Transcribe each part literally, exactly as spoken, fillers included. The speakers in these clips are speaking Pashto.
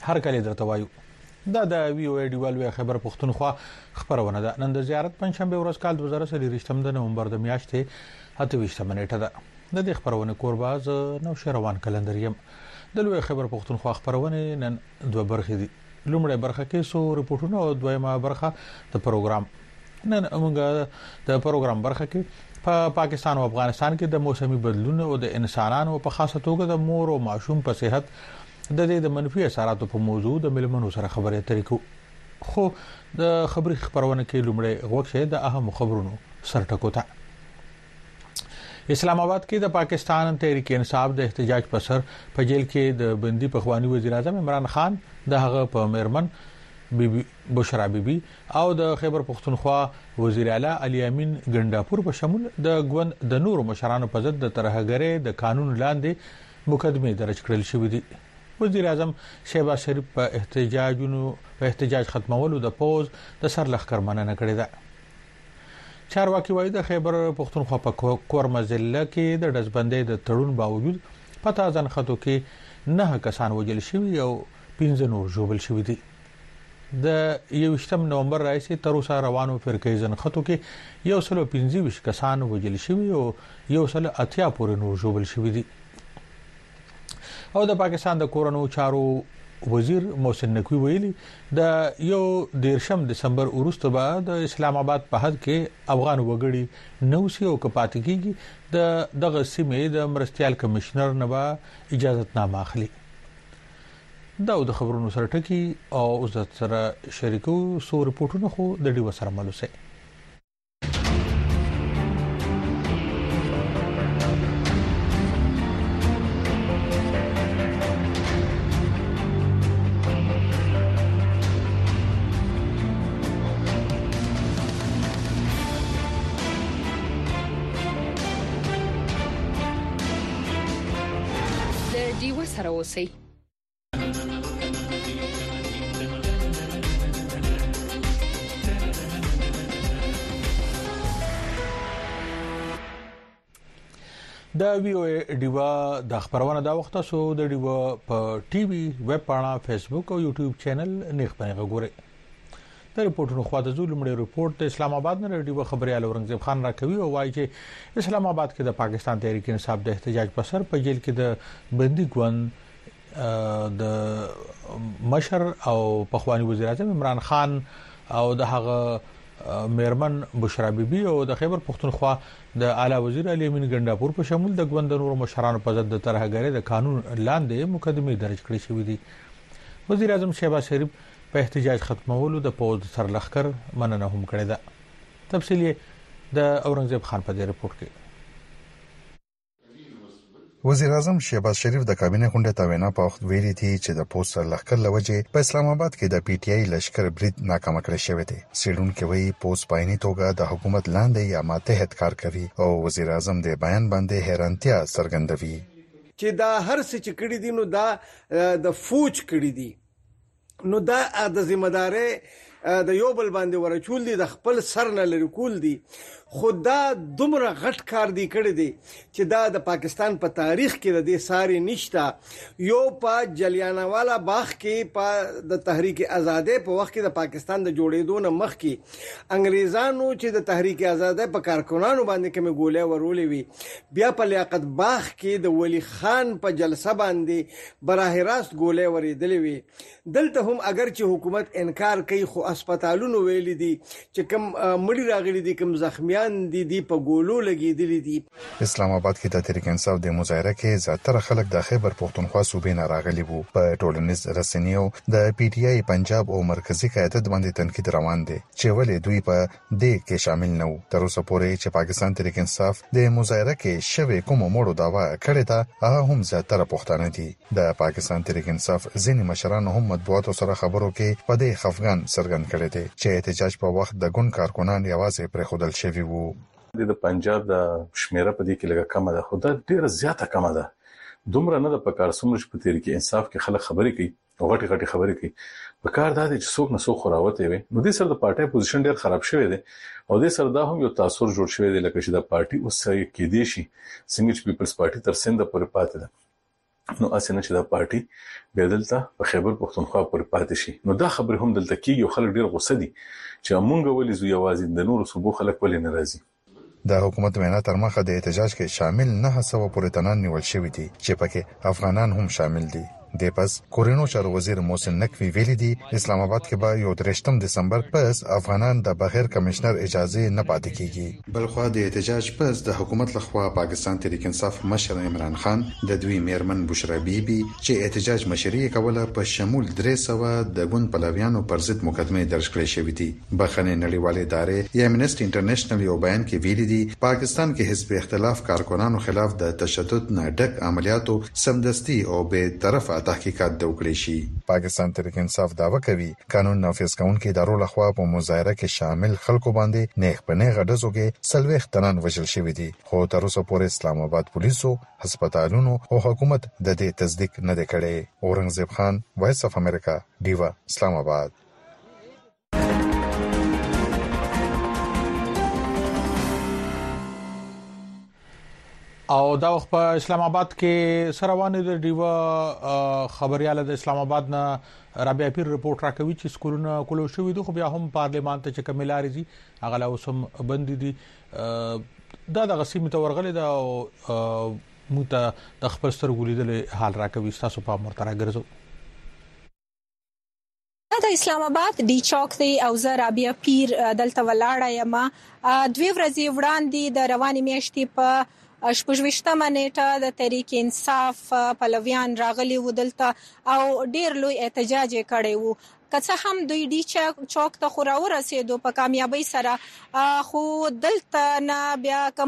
هر کله درته وایو دا د وی او ډیوال خبر پښتونخوا خبرونه ده. نن د زیارت پنځشنبه ورځ کال دوه زره څلور د نومبر د میاشتې اته ویشتمه نیټه ده. د دې خبرونه کورباز نو شروان کلندر یم. د لوی خبر پښتونخوا خبرونه نن دوه برخې دي. لومړی برخه کې سو رپورټونه او دویمه برخه د پروګرام. نن موږ د پروګرام برخه کې په پا پاکستان او افغانستان کې د موسمي بدلون او د انسانانو په خاصه توګه د مور او ماشوم په صحت د دې د منفي اثراتو په موضوع د ملمنو سره خبرې اترې کو. خو د خبري خبرونه کې لومړی وګورئ د اهم خبرونو سرټکو ته. اسلام آباد کې د پاکستان تحریک انصاف د احتجاج پر سر په جیل کې د بندي پخوانی وزیر اعظم عمران خان د هغه په میرمن بیبي بشرا بیبي او د خیبر پختونخوا وزیر اعلی علي امین ګنداپور په شمول د ګوند د نورو مشرانو په ضد د ترهګرۍ د قانون لاندې مقدمه درج کړل شوې دي. وزیر اعظم شهباز شریف په احتجاجونو په احتجاج ختمولو د پوز د سر لخر مننه کړې ده. چارواکي وایي د خیبر پختونخوا په کورمزله کې د دزبندۍ د تړون باوجود پتا ځن خطو کې نه کسان وجل شوي او پنځه نور جوړل شوي دي. د یوشتم نومبر راځي تر اوسه روانو فرقې ځن خطو کې یو سل پنځه ویشت کسان وجل شوي او یو سل اتیا پورې نور جوړل شوي دي. او د پاکستان د کورونو چارو وزیر محسن نقوی ویلي د یو دیرشم دسمبر وروسته به د اسلام آباد په حد کې افغان وګړي نو سی او کپاتګي د دغه سیمې د مرستيال کمشنر نه به اجازه نامه اخلي. دا د خبرونو سره ټکی او عزت سره شریکو سو رپورټونه خو د ډیو سره ملوسه. سره اوسئ. د وی او ډیوا د خبرونه دا وخت سو د ډیوا په ټي وي ویب پاڼه فیسبوک او یوټیوب چینل نیغ پنه غوړي. د ریپورتونو خو د زولمړي ریپورت اسلام آباد نه ډیوا خبريال اورنګزیب خان راکوي او وايي چې اسلام آباد کې د پاکستان تحریک انصاف د احتجاج پر سر په جیل کې د بندي ګوند د مشر او پخوانی وزیر اعظم عمران خان او د هغه میرمن بشرا بیبي او د خیبر پختونخوا د اعلی وزیر علي امین ګنداپور په شمول د ګوند نور مشرانو په ضد د ترهګرۍ د قانون لاندې مقدمه درج کړې شوې دي. وزیر اعظم شهباز شریف په احتجاج ختمولو د پوز سر لخر مننه هم کړې ده. تفصیل د اورنګزیب خان په دې رپورت کې. وزیر اعظم شهباز شریف د کابینه غونډه ته وینا په وخت ویلي دي چې د پوز سر لخر لوجه په اسلام آباد کې د پی ټ آی لشکر برید ناکام کړی شوی دی. سیډون کې وی پوز پایني توګه د حکومت لاندې یا ماتحت کار کوي او وزیر اعظم د بیان باندې حیرانتیا څرګندوي چې دا هر څه چې کړی دي نو دا د فوج کړی دي نو دا د ذمہداري د یو بل باندې ورچول دي د خپل سر نه لري کول دي. خدا دومره غټ کار دی کړی دی چې دا د پاکستان په تاریخ کې د دې ساري نشتا. یو په جلیانوالا باغ کې په د تحریک آزادۍ په وخت کې د پاکستان د جوړېدو نه مخکې انګريزانو چې د تحریک آزادۍ په کارکونانو باندې کومه ګولې ورولې وي بیا په لیاقت باغ کې د ولی خان په جلسه باندې براه راست ګولې ورېدلې وي. دلته هم اگر چې حکومت انکار کوي خو هسپتالونو ویلي دي چې کوم مړي راغلي دي کوم زخمیان دي دي په ګولو لګیدلې دي. اسلام آباد کې د تحریک انصاف د مظاهره کې زیاتره خلک د خیبر پختونخوا صوبې نه راغلي وو. په ټولنیز رسنیو د پی ټ آی پنجاب او مرکزی قیادت باندې تنقید روان دي چې ولې دوی په دې کې شامل نه وو. تر اوسه پورې چې پاکستان تحریک انصاف د مظاهره کې شوی کوم موړو داوا کړی دا هغه هم زیاتره پښتانه دي. د پاکستان تحریک انصاف ځینې مشران هم مطبوعاتو سره خبرو کې په دې خفګان څرګند کړی دي چې احتجاج په وخت د ګوند کارکونان یوازې پرې خودل شوی وو. د پنجاب د شمیره په دې کې لږه کم ده خو دا ډیره زیاته کم ده. دومره نه د پکار سمرش په تحریک انصاف کې خلک خبرې کوي او غټي غټي خبرې کوي. په کار دا چې څوک نه څوک خراوته وي نو د سر د پارټي پوزیشن ډیر خراب شوی دی او د سر دا هم یو تاثیر جوړ شوی دی لکه چې د پارټي اوس کې دی شي څنګه چې پیپلز پارټي تر سند پورې پاتې ده نو اسنه چې د پارټي بدلته په خیبر پختونخوا پر پاتې شي. نو دا خبره هم دلته کیږي، خلک ډیر غوسه دي چې مونږ ولې زو یوازې د نورو صوبو خلک ولې ناراضي. د حکومت وینا تر مخه د احتجاج کې شامل نه سو پورتنان نیول شوی دي چې پکې افغانان هم شامل دي. د پس کورینو چارو وزیر محسن نقوی ویلي دي اسلام آباد کې به یو درشتم دسمبر پس افغانان د بغیر کمشنر اجازه نه پاتې کیږي. بلخو د احتجاج پس د حکومت لخوا پاکستان تحریک انصاف مشر عمران خان د دوی میرمن بشرا بیبي چې احتجاج مشري کوله په شمول درې سوه د ګوند پلویانو پر ضد مقدمه درج کړې شوې دي. بخښنې نړیوالې ادارې یا امنسټي انټرنیشنل یو بیان کې ویلي دي پاکستان کې حزب اختلاف کارکونانو خلاف د تشدد نه ډک عملیاتو سمدستي او به طرفه تحقیقات د وکړي شي. پاکستان تحریک انصاف داوا کوي قانون نافذ کوونکي ادارو لخوا په مظاهره کې شامل خلکو باندې نیغ په نیغ ډزو کې سلويخ تنان وژل شوی دي، خو تر اوسه پورې اسلام آباد پولیسو، هسپتالونو او حکومت د دې تصدیق نه دی کړی. اورنګزیب خان، وایس اف امریکا، ډیوا، اسلام آباد. او دا وخت په اسلام آباد کې سروانه د ډیوا خبرياله د اسلام آباد نه رابعه پیر رپورت راکوي چې سکولونه کولو شوې دي، خو بیا هم پارلیمان ته چې کملاري دي هغه لا اوسم بند دي. دا د غسیمه تورغله دا موته د خپل سترګو لیدل حال راکوي. تاسو په مرترا ګرځو د اسلام آباد ډی چوک دی او زه رابعه پیر دلته ولاړه یم. دوی ورځې وړاندې د رواني میاشتې په شپږویشتمه نیټه د تحریک انصاف پلویان راغلي و دلته او ډیر لوی احتجاج کړي وو. که څه هم دوی ډی چوک ته خو راورسېدو په کامیابی سره، خو دلته نه بیا کوم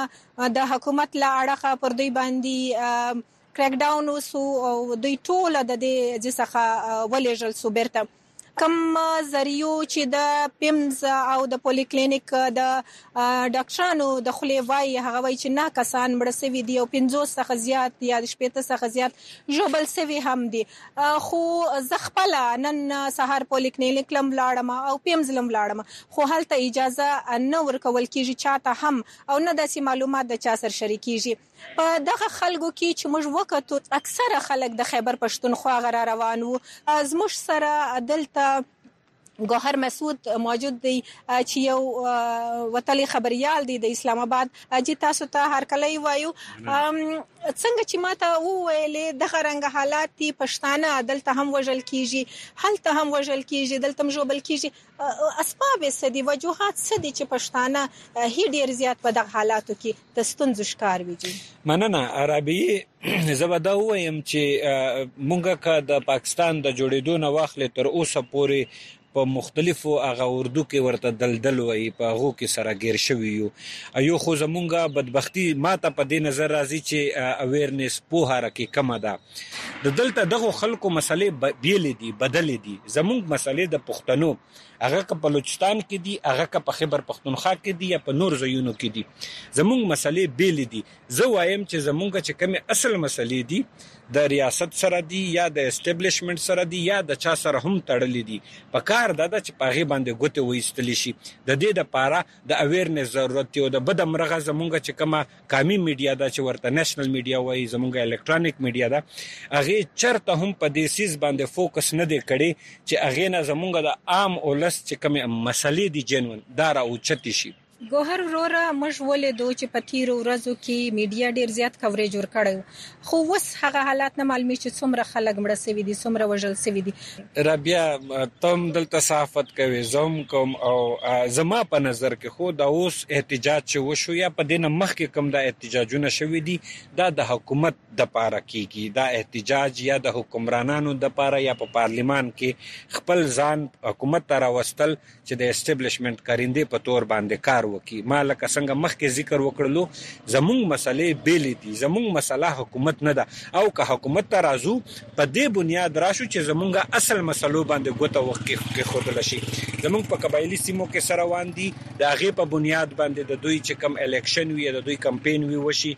د حکومت له اړخه پر دوی باندې کریک ډاون وسو او دوی ټول د دې ځخه ولېږل سو بیرته. کم زریو چې د پیمز او د پولی کلینیک د ډاکټرانو د خلې وای هغه وای چې نه کسان مړ سوي دي او پنځوس څخه زیات یا شپږ څخه زیات جوبل سوي هم دي. خو زغپل نن سهار پولی کلینیک لم لاړم او پیمز لم لاړم، خو هلته اجازه نه ورکول کیږي چاته هم او نه داسې معلومات د چا سره شریکيږي. په دغه خلکو کې چې موږ وکړو اکثره خلک د خیبر پښتونخوا غره روان وو. زموږ سره دلته ګوهر مسعود موجود دی چې یو وتلی خبريال دی د اسلام آباد. چې تاسو ته هر کله وایو څنګه چې ماته وویلې د غرنګ حالات دي، پښتانه دلته هم وژل کیږي، هلته هم وژل کیږي، دلته هم جوبل کیږي. اسباب څه دي، وجوهات څه دي چې پښتانه هی ډیر زیات په دغه حالاتو کې د ستونزو ښکار وي؟ مننه عربي. زبدا وایم چې مونږه که د پاکستان د جوړېدو نه واخلې تر اوسه پورې په مختلفو هغه اردو کې ورته دلدل وایي، په هغو کې سره ګیر شوي یو. ایو خو زمونږه بدبختی ماته په دې نظر راځي چې اویرنس پوهه راکې کمه ده. د دلته دغه خلکو مسلې بیلې دي، بدلې دي. زمونږ مسلې د پښتنو هغه که په بلوچستان کې دي، هغه که په خیبر پختونخوا کې دي یا په نور ځایونو کې دي، زمونږ مسلې بیلې دي. زه وایم چې زمونږ چې کومې اصل مسلې دي د ریاست سره دي یا د اسټابلیشمنت سره دي یا د چا سره هم تړلې دي، په کار دا ده چې په هغې باندې ګوتې وایستلی شي. د دې دپاره د اویرنس ضرورت دی او د بده مرغه زمونږ چې کومه قامي میډیا ده چې ورته نیشنل میډیا وایي، زمونږ الکترونیک میډیا ده، هغې چرته هم په دې سیز باندې فوکس نه دی کړی چې هغې نه زمونږ د عام اولس چې کومې مسلې دي جنون دا راوچتې شي. ګوهر وروره موږ ولیدو چې په تیرو ورځو کې میډیا ډیر زیات کوریج ورکړی، خو اوس هغه حالات نه معلومي چې څومره خلک مړه سوي دي، څومره وژل سوي دي. رابعه تم دلته صحافت کوي، زم کوم او زما په نظر کې خو دا اوس احتجاج چې وشو یا په دې نه مخکې کوم دا احتجاجونه شوي دي دا د حکومت دپاره کیږي. دا احتجاج یا د حکمرانانو دپاره یا په پارلیمان کې خپل ځان حکومت ته راوستل چې د اسټابلیشمنت کارندې په تور باندې کار وکي. ما لکه څنګه مخکې ذکر وکړلو زمونږ مسلې بیلې دي، زمونږ مسله حکومت نه ده او که حکومت ته راځو په دې بنیاد راشو چې زمونږ اصل مسلو باندې ګوته وکښودل شي. زمونږ په قبایلي سیمو کې سره روان دي، د هغې په بنیاد باندې د دوی چې کم الیکشن وي یا د دوی کمپین وي وشي.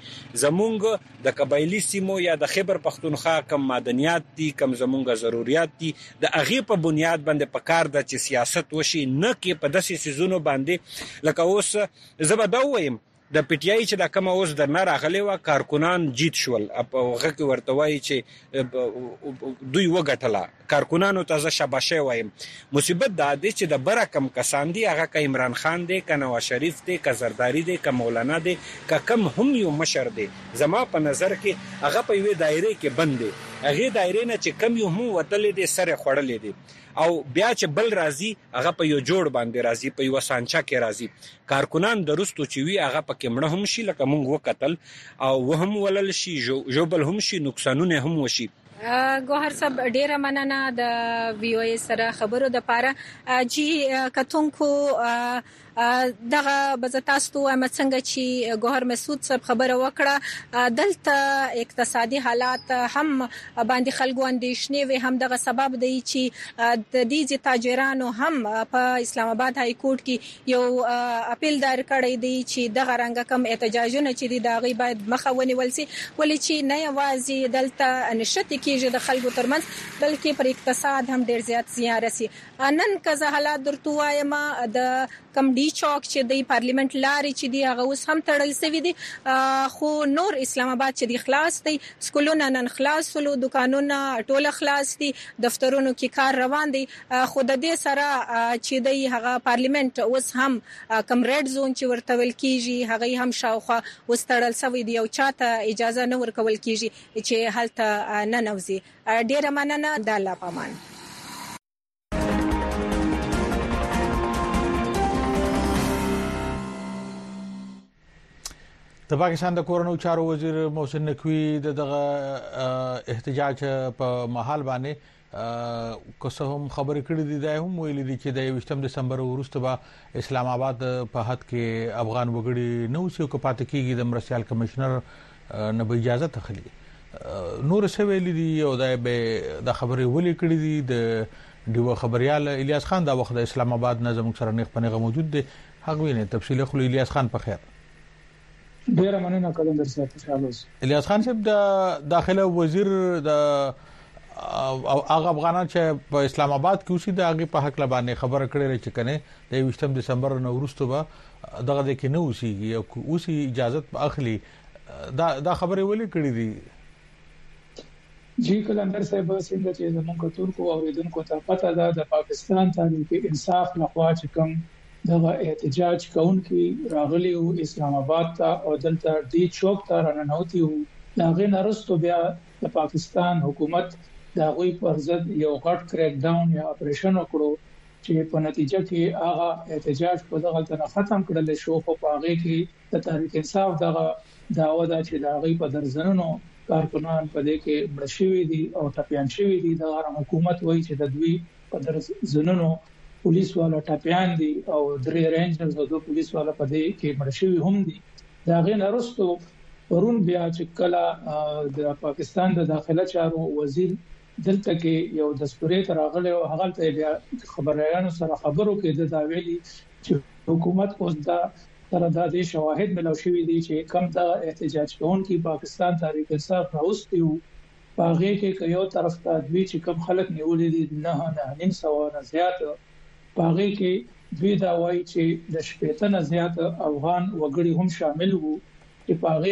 زمونږ د قبایلي سیمو یا د خیبر پختونخوا کم معدنیات دي، کم زمونږ ضروریات دي، د هغې په بنیاد باندې پکار ده چې سیاست وشي، نه کې په داسې سیزونو باندې لکه اوس زه به دا ووایم د پی ټی آی چې د کوم اوس د نه راغلي و کارکونان جیت شول په هغه کې ورته وایي چې دوی وګټله کارکونانو ته شاباشه وایم. مصیبت دا دی چې د برکم کسان دي هغه ک عمران خان دی ک نواز شریف دی ک زرداری دی ک مولانا دی ک کم هم یو مشر دی زما په نظر کې هغه په یوه دایره کې بند دی هغه دایره نه چې کم یو هم وتل دي سره خړلې دي او بیا چې بل راضي هغه په یو جوړ باندې راضي په یو سانچا کې راضي کارکونان درستو چې وی هغه پکې مړه هم شي لکه مونږ وکتل او وهم ولل شي جوبل هم شي نقصانونه هم وشي. ګوهر صاحب ډیره مننه د وی او ای سره خبرو د پاره جی کتونکو دغه بزتاستو ام څنګه چې ګوهر مسعود صاحب خبره وکړه دلته اقتصادي حالات هم باندې خلکو اندیشنې وي هم دغه سبب دی چې د دې تاجرانو هم په اسلام آباد های کورټ کې یو اپیل دار کړی دی چې دغه رنګ کم احتجاجونه چې دی دغه باید مخه ونیول شي ولې چې نه یوازې دلته نشته کېږي د خلکو ترمنځ بلکې پر اقتصاد هم ډیر زیات زیان رسي. نن کزه حالات درته وایم د کم ډی چوک چې د پارلیمنت لاري چې دی هغه اوس هم تړل شوی دی خو نور اسلام آباد چې دی خلاص دی سکولونه نن خلاص ولو دکانونه ټول خلاص دي دفترونو کې کار روان دي خو د دې سره چې دی هغه پارلیمنت اوس هم کم ریډ زون چې ورته ول کیږي هغه هم شاوخه اوس تړل شوی دی او چاته اجازه نه ورکول کیږي چې هلته نه نوځي. ډیره مننه د الله پامان. د پاکستان د کورونو چارو وزیر محسن نقوی دغه احتجاج په محل باندې کوم خبرې کړې دي دا هم ویلي دي چې د یوشتم دسمبر وروسته به اسلام آباد په حد کې افغان وګړي نو سیو کو پات کېږي د مرسیال کمشنر نه به اجازه تخلي نور څه ویلي دي او دا به د خبرې ولې کړې دي د دیو خبريال الیاس خان دا وخت د اسلام آباد نظم سره نه پنهغه موجود دي هغه نه تفصیل خو الیاس خان په خیر. ډیره مننه کلندر صاحب خوشاله اوس. الیاس خان صاحب د داخله وزیر د هغه افغانان چې په اسلام آباد کې اوسې د هغه په حق لبانه خبره کړې چې کنه د یوشتم دسمبر نو وروسته به دغه د کې نو اوسېږي او اوسې اجازه اخلي دا دا خبره ولې کړې دي؟ جی کلندر صاحب څنګه چې زموږ کتونکو او اوریدونکو ته پته ده د پاکستان تحریک انصاف لخوا چې کوم دغه احتجاج کوونکي راغلي او اسلام آباد ته او دلته ډی چوک ته راننوتي او دغه نرستو بیا د پاکستان حکومت د غوي پر ضد یو غټ کریک ډاون یا اپریشن وکړو چې په نتیجه کې هغه احتجاج په دغه ته ختم کړل شو په هغه کې د تحریک انصاف دغه داوا ده چې د غوي په درزنونو کارکونان په دې کې مړشوي دي او ټپيان شوي دي د حکومت وایي چې د دوی په درزنونو پولیس والا ټاپیان دي او درې رینجرز او دوه پولیس والا په دې کې مړشوي هم دي. دا غي نرستو ورون بیا چې کله د پاکستان د داخله چارو وزیر دلته کې یو دستوري راغلی او هغه ته بیا خبريالانو سره خبرو کې د داویلي چې حکومت اوس دا سره د شواهد ملو شوی دي چې کم دا احتجاج کوونکي پاکستان تحریک انصاف راوستي او هغه کې یو طرف ته دوی چې کم خلک نیولې دي نه نه نیم سو نه زیات پاغه کې دوی دا وایي چې د شپږ نه زیات افغان وګړي هم شامل وو چې پاغه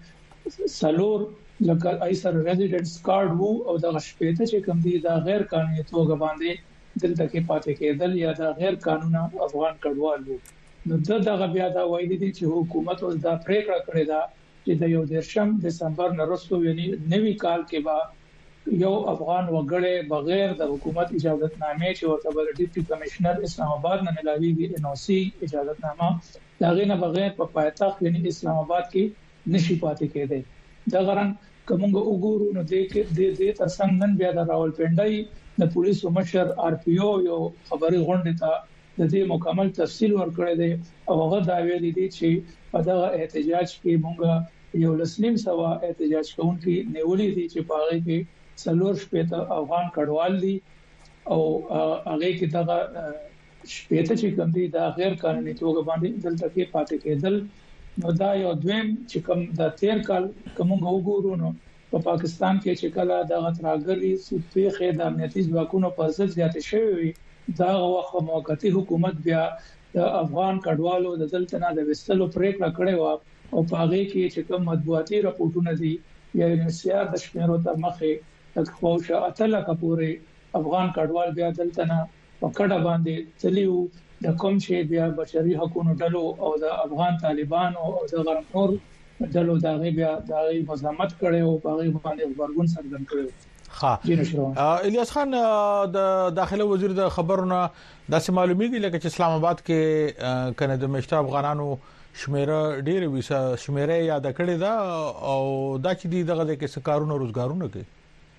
کې سلور لکه ایسر ریزیډنس کارت وو او د شپږ چې کوم دي دا غیر قانوني توګه باندې دلته کې پاتې کېدل یا دا غیر قانوني افغان کډوال وو. نو دغه بیا دا وایي دي چې حکومت اوس دا پریکړه کړې ده چې د یو دیرشم دسمبر نه وروسته یعنی نوي کال کې به یو افغان وګړی بغیر د حکومت اجازه نامې چې ورته بل ډیپټي کمشنر اسلام آباد نه ملاويږي ان او سی اجازه نامه دا غینه بغیر په پایتخت یعنی اسلام آباد کې نشي پاتې کېدی. دا غران کومه وګورو نو د دې د ترڅنګ نن بیا د راولپنډي د پولیسو مشر آر پی او یو خبري غونډه ته د دې مکمل تفصیل ورکړی دی او هغه دا ویلي دي چې په دغه احتجاج کې مونږ یو لسنیم سوا احتجاج کوونکي نیولې دي چې په هغه کې سلور شپېته افغان کډوال دي او هغه کې دغه شپېته چې کوم دي دا غیر قانوني توګه باندې دلته کې پاتې کېدل نو دا یو دویم چې کوم د تیر کال کوم وګورو نو په پاکستان کې چې کله د غتراګري سپېخه د امنیتي ځواکونو په ضد زیات شوی دا وخت موقتی حکومت بیا د افغان کډوالو د دلته نه د وستلو پریکړه کړې و او په هغه کې چې کوم مطبوعاتي راپورټونه دي یا انسیار د شمیرو تر مخه د خوښه اتل کپورې افغان کډوال بیا دلته نه په کډه باندې تلیو د کوم چې بیا بشري حقوقو ډلو او د افغان طالبانو او د غرنور ډلو دغه بیا د مزاحمت کړي او په هغه باندې خبرګون څرګند کړي. ها الیاس خان د داخله وزیر د خبرونه داسې معلومیږي لکه چې اسلام آباد کې کنه د مشته افغانانو شمیره ډېر ویسه شمیره یاد کړي دا او دا چې دغه د کسکارونو روزګارونه کوي.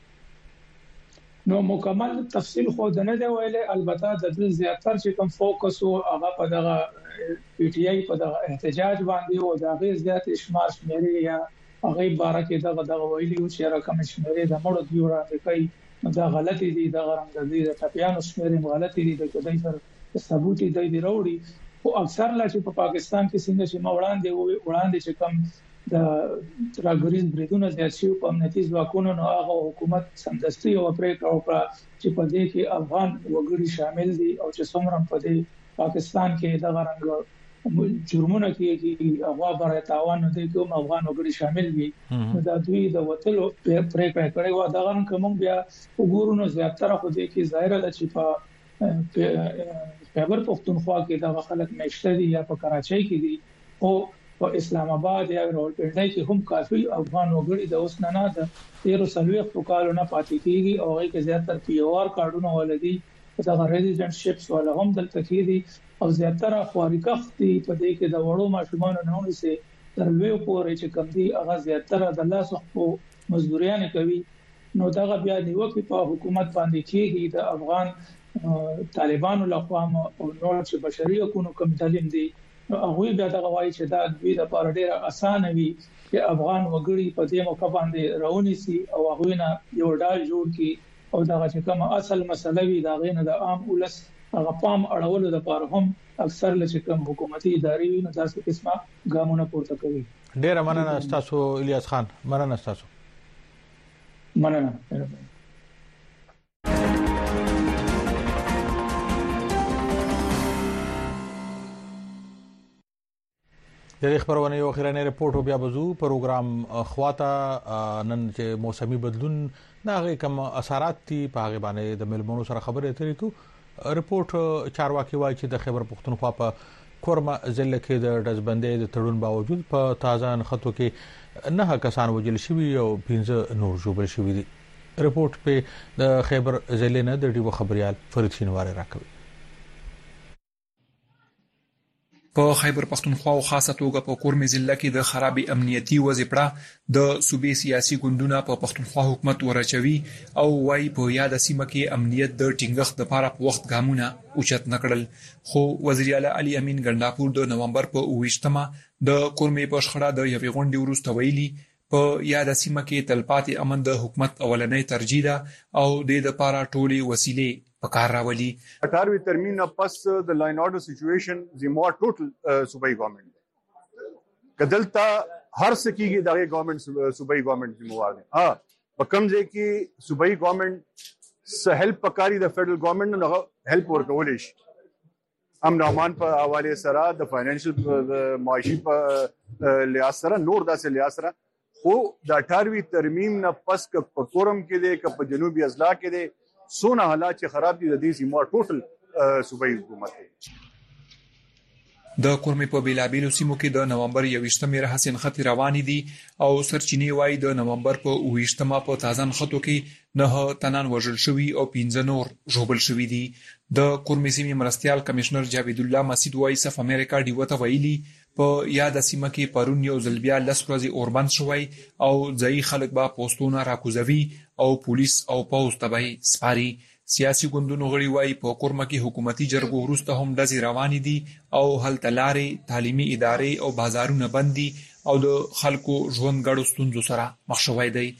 نو مکمل تفصیل خو نه دی ویلې، البته د دې زیاتره چې کوم فوکس او هغه په دغه پی ټی آی په دغه احتجاج باندې او دغه زیات شمار شمیرې یا هغه بارکه دغه دغه ویلي چې رقم شمیرې د مړو دی ورته کوي دا غلطي دي، د غرنګ دي د ټپیانو شمیرې غلطي دي، د کدی سره ثبوت دی دی وروړي. او اکثر لا چې په پاکستان کې څنګه چې وړاندې وړاندې چې کوم د ترګریز بریدونه زیات شي په امنیتي ځواکونو نو هغه حکومت سمدستي او پریکړه وکړه چې په دې کې افغان وګړي شامل دي او چې څومره په دې پاکستان کې د غرنګ جرمونه کیږي هغه بر تاوان نه دي کوم افغان وګړي شامل دي. دا دوی د وټلو پریکړه کړې و دا غن کوم بیا وګورو نو زیاتره خو دې کې ظاهر ده چې په خیبر پختونخوا کې دا خلک نشته دي یا په کراچۍ کې دي او په اسلام آباد یا راولپنډي کې هم کافي افغان وګړي د اوس نه نه د تیرو سلويخ په کالو نه پاتې کیږي او هغه کې زیاتره پی او آر کارډونه ولدي دا ریزیډنټ شپس ولا هم دلته کیږي او زیاتره خوارکختي په دې کې د وړو ماشومان نه ونی سي تر لوی پورې چې کم دي هغه زیاتره د الله څخه مزدوریان کوي. نو دا بیا نیوکه په حکومت باندې کیږي د افغان طالبانو لخوا او نور چې بشري حقوقو کوم تعلیم دي هغه بیا دا غواړي چې دا دوی د پاره ډیره اسانه وي چې افغان وګړي په دې موقع باندې راونی سي او هغه نه یو ډال جوړ کی او دا چې کوم اصل مسله وي دا غینه د عام ولس هغه پام اړولو د پاره هم اکثر لچ کوم حکومتي ادارې وي نو تاسو قسمه ګامونه پورته کوي. ډیره مننه تاسو الیاس خان، مننه تاسو. مننه. د خبرونه یو اخرانه ریپورت بیا بزو پروګرام خواته نن چې موسمي بدلون ناغه کوم اثرات دي په هغه باندې د ملمنو سره خبرې اترې کو. ریپورت چارواکي وایي چې د خیبر پختونخوا په کورما ضلع کې د دزبندې د تړون باوجود په تازه نخټو کې نه کسان وجل شوي او پنځه نور جوړ شوي دي. ریپورت په د خیبر ضلع نه د ډیو خبريال فرید شینواری راکوي. په خیبر پختونخوا او خاصه توګه په کورمه ضلع کې د خرابې امنیتي وضعیت د صوبې سیاسي ګوندونو په پختونخوا حکومت ورچوي او وايي په یاد سیمه کې امنیت د ټینګښت لپاره په وخت ګامونه اوچت نکړل. خو وزیر اعلی علي امین ګنداپور د نومبر په اوویشتمه د کورمه په شخړه د یوې غونډې وروسته ویلي په یاد سیمه کې تلپاتې امن د حکومت اولنۍ ترجیح ده او د لپاره ټولي وسیلې پکار راولي. اٹھارہویں ترمیم نه پس د لاین اورډر سچويشن زموږ ټوټل صوبایي ګورنمنت کدلتا هر سکیږي دغه ګورنمنت صوبایي ګورنمنت ذمہوار دي. ها په کوم ځای کې صوبایي ګورنمنت سه هیلپ پکاري د فدرل ګورنمنت نه هیلپ ورکول شي. امن امان په حواله سره د فاینانشل معاشي په لحاظ سره نور داسې لحاظ سره خو د اٹھارہویں ترمیم نه پس په کورم کې دي ک په جنوبي اضلاع کې دي سونه حالات چې خراب دي د دې سیمه ټوټل صوبایي حکومت دی. د کورمه په بیلابیلو سیمو کې د نومبر یوویشتمه راهسین خط روانې دي او سرچینی وای د نومبر په اوویشتمه په تازه خطو کې نه تنان وژل شوی او پنځه نور ژوبل شوی دي. د کورمه سیمې مرستيال کمشنر جاوید الله مسعود وای صف امریکا دیوته ویلي په یاد سیمه کې پرون یو ځلبیا لس ورځې اوربند شوی او ځای خلک با پوسټونه راکوزوي او پولیس او پوز تبعي سپاري. سیاسي ګوندونو غړي وای په کورمه کې حکومتي جرګو وروسته هم دزي روانې دي او هل تلارې تعلیمي ادارې او بازارونه بندي او د خلکو ژوند غړو ستونزو سره مخ شوی دی.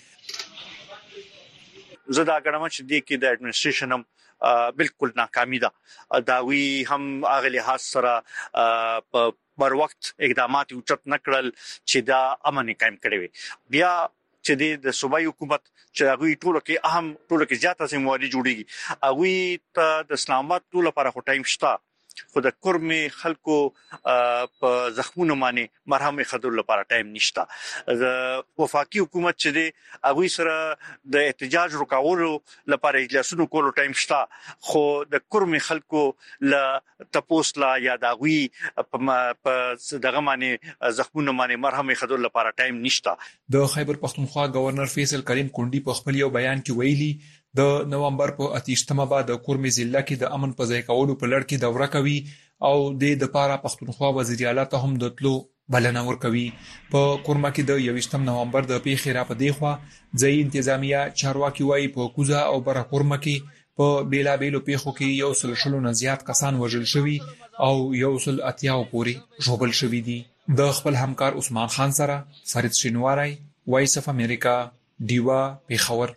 زه دا غواړم چې د کې د اډمنستریشن هم بالکل ناکامي ده. دا وی هم اغلی حاصل سره په بر وخت اقدامات اوچت نکړل چې دا امن قائم کړي. بیا چې د صوبایي حکومت چې هغه ټولو کې اهم ټولو کې زیاته سیموالي جوړیږي هغه ته د اسلام آباد ټولو لپاره خو ټایم شته خو د کورمې خلکو په زخمونو باندې مرهم خدول لپاره ټایم نشته د وفاقي حکومت چې دی هغه سره د احتجاج رکاولو لپاره اجلاسونو کولو ټایم شته خو د کورمې خلکو ل تپوسلا یا داوی په دغه باندې زخمونو باندې مرهم خدول لپاره ټایم نشته د خیبر پختونخوا گورنر فیصل کریم کونډي په خپل یو بیان کې ویلي د نومبر په اتیشتمه بعد د کورمې ضلع کې د امن په ځای کولو په لړ کې دوره کوي او د د پاره پختونخوا وزیر اعلی ته هم د تلو بلنه ورکوي په کورما کې د یوشتم نومبر د پیښې را په دیخوا ځای انتظامیه چارواکي وایي په کوزا او بره کورما کې په بیلا بیلو پیښو کې یو سل شلو نه زیات کسان وژل شوي او یو سل اتیاو پورې ژوبل شوي دي د خپل همکار عثمان خان سره فرید شینواری وایس اف امریکا دیوا پیښور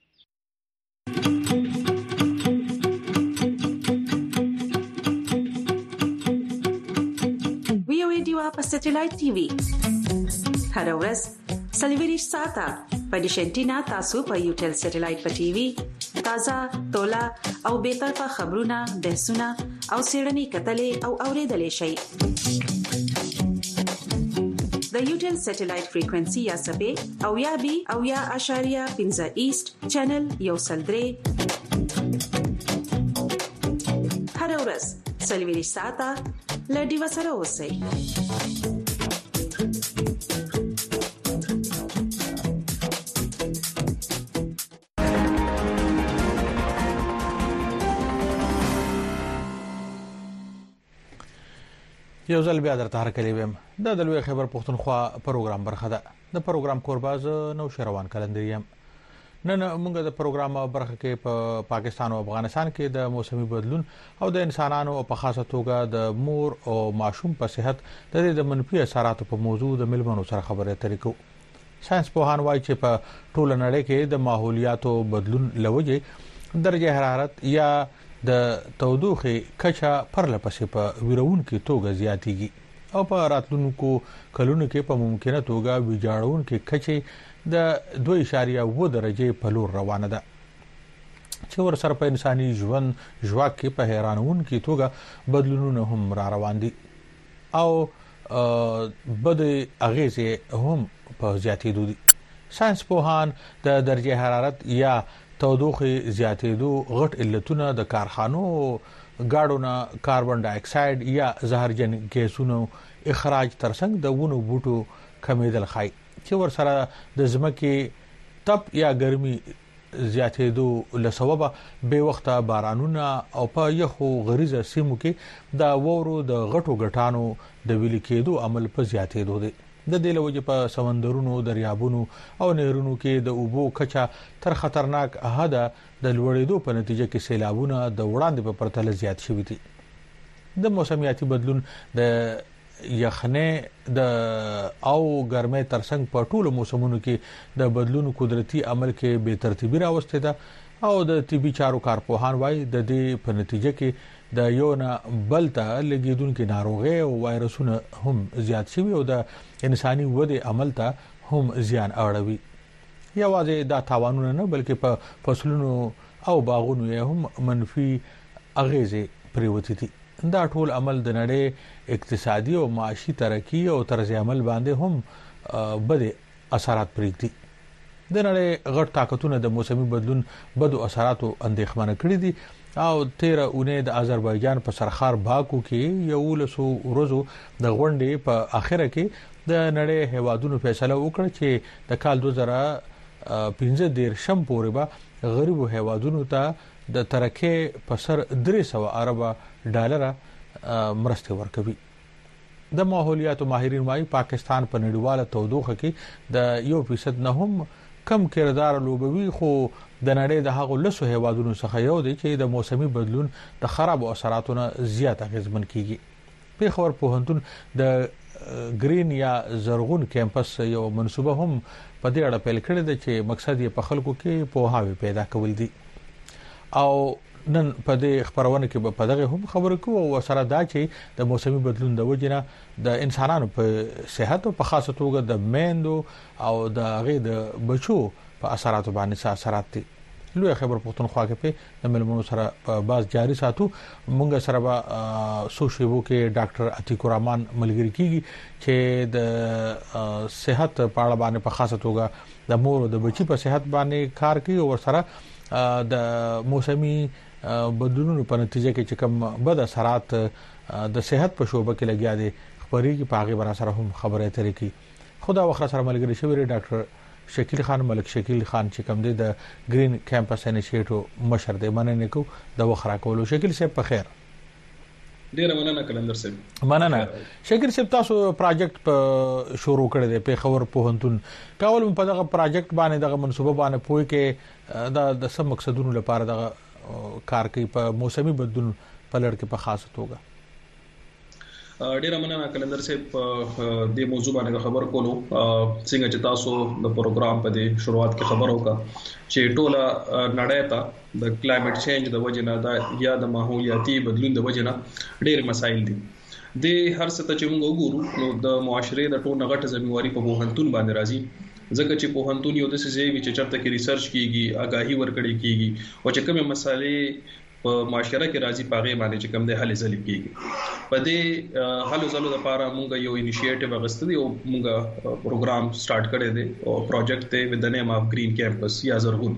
په سټلایټ ټي وي هر ورځ سلیویریش ساته په ډیشنټینا تاسو په یوټل سټلایټ په ټي وي تازه تولا او به طرفه خبرونه بحثونه او سیړنی کتلې او اوریدلې شي د یوټل سټلایټ فریکوئنسي یا سبې او یا بي او یا اشاریه پنځه ایست چینل یو سلدري هر ورځ سلیویریش ساته لډي وسره اوسئ یو ځل بیا درته هرکلی ویم دا د لوی خبر پښتونخوا پروګرام برخه ده د پروګرام کورباز نو شروان کلندریم نن موږ د پروګرام برخه کې په پاکستان او افغانستان کې د موسمي بدلون او د انسانانو په خاصه توګه د مور او ماشوم په صحت د دې د منفي اثراتو په موضوع د ملمنو سره خبرې اترې کوو ساينس پوهان وایي چې په ټوله نړۍ کې د ماحولیاتو بدلون لوجه درجه حرارت یا د تودوخه کچا پرلپسې په ویرون کې توګه زیاتېږي او په راتلونکو کلونو کې په ممکنه توګه ویجاړون کې کچې د دوه اشاریه و درجه په لور روانه ده چې ور سره په انساني ژوند ژواک کې په حیرانون کې توګه بدلونونه هم را روان دي او بد اغیزه هم په زیاتېدو دي ساينس پوهان د درجه حرارت یا تودوخه زیاتېدو غټ علتونه د کارخانو ګاډونه کاربن ډای اکساید یا زهرجن ګیسونو اخراج ترڅنګ د ونو بوټو کمیدل خای چې ور سره د زمکه تپ یا ګرمي زیاتېدو لسبب به وخته بارانونه او په یخو غریزه سیمو کې د وورو د غټو غټانو د ویل کېدو عمل په زیاتېدو دي د دې لوجه په سمندرونو دریابونو او نهرونو کې د اوبو کچا تر خطرناک حده د لوړېدو په نتیجه کې سیلابونه د وړاندې په پرتله زیات شوي دي د موسمیاتي بدلون د یخنه د او ګرمۍ ترڅنګ په ټولو موسمونو کې د بدلون قدرتي عمل کې به ترتیبي راوسته ده او د طبي چارو کارپوهان وایي د دې په نتیجه کې د یو نه بلته لګیدونکو ناروغي او وایرسونه هم زیات شوي او د انساني ودې عمل ته هم زیان اړوي یوازې دا تاوانونه نه بلکې په فصلونو او باغونو هم منفي اغیزه پریوتی دي دا ټول عمل د نړۍ اقتصادي او معاشي ترقی او طرز عمل باندې هم بد اثرات پرېږدي د نړۍ غټ طاقتونه د موسمي بدلون بدو اثراتو اندېښمنه کړې دي او تیره اونۍ د آذربایجان په سرخار باکو کې یو لسو ورځو د غونډې په اخره کې د نړۍ هیوادونو فیصله وکړه چې د کال دوه زره پنځه دیرشم پورې به غریبو هیوادونو ته د ترکه په سر درې سوه اربه ډالر مرسته ورکوي د ماحولیاتو ماهرین وايي پاکستان په نړیواله تودوخه کې د یو فیصد نه هم کم کردار لوبوي خو د نړۍ د هغو لسو هیوادونو څخه یو دی چې د موسمي بدلون د خراب اثراتونو زیات اغیزمن کیږي په خبر پوهنتون د گرین یا زرغون کیمپس یو منسوبه هم په دې اړه پیل کړې ده چې مقصد یې په خلکو کې پوهاوی پیدا کول دي او نن په دې خبرونه کې په دغه هم خبرې کوو او سره دا چې د موسمي بدلون د وجنه د انسانانو په صحت او په خاصه توګه د میندو او د غي د بچو په اثراتو باندې اثرات دي لوی خبر پښتونخوا کې په د ملمنو سره باز جاری ساتو مونږ سره به سوشيبو کې ډاکټر عتیق الرحمن ملګری کیږي چې د صحت په اړه باندې په خاصه توګه د مور او د بچي په صحت باندې کار کوي او سره د موسمي بدلونونو په نتیجه کې چې کوم بد اثرات د صحت په شوبه کې لګیا دي خبري کې پاغي برا سره هم خبره اترې کی خدا وخت سره ملګری شوی ډاکټر شکیل خان ملک شکیل خان چې کوم دی د گرین کیمپس انیشیټیو مشر دی مننه کو د وخرا کولو شکیل صاحب په خیر ډیر مننه کلندر صاحب مننه شکیل صاحب تاسو پروجیکټ په شروع کړی دی په خبر پوهنتون کاول په دغه پروجیکټ باندې دغه منسوبه باندې پوي کې د د سم مقصدونو لپاره دغه کار کوي په موسمي بدلون په لړ کې په خاصه توګه ډیر مننه کلندر صاحب د موضوع باندې خبر کولو څنګه چې تاسو د پروګرام په دې شروعات کې خبر وکړه چې ټوله نړۍ ته د کلایمټ چینج د وجې نه د یا د ماحولیاتي بدلون د وجې نه ډېر مسایل دي د هر څه ته چې موږ وګورو نو د معاشره د ټول غټه ځمواري په پوهنتون باندې راځي ځکه چې پوهنتون یو د څه ځای چې چرته کې ریسرچ کیږي آگاهي ورکړي کیږي او چې کومه مسالې په معاشره کې راځي پاغه باندې چې کوم د حل ځلې کیږي په دې حل ځلو لپاره موږ یو انیشیټیو غوښتل او موږ پروګرام سٹارټ کړی دی او پروجیکټ ته ود نیم اف گرین کیمپس یا زرغون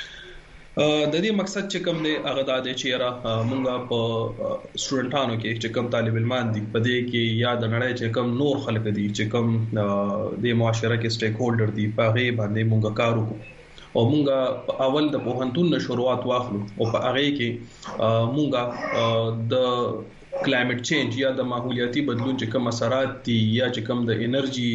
د دې مقصد چې کوم دی هغه د دې چې را موږ په سټوډنټانو کې چې کوم طالب علمان دي په دې کې یا د نړۍ چې کوم نور خلک دي چې کوم د معاشره کې سټیک هولډر دي پاغه باندې موږ کار وکړو او مونږه اول د پوهنتون نه شروعات واخلو او په هغه کې مونږه د کلایمټ چینج یا د ماحولیاتي بدلون چې کوم اثرات دي یا چې کوم د انرژي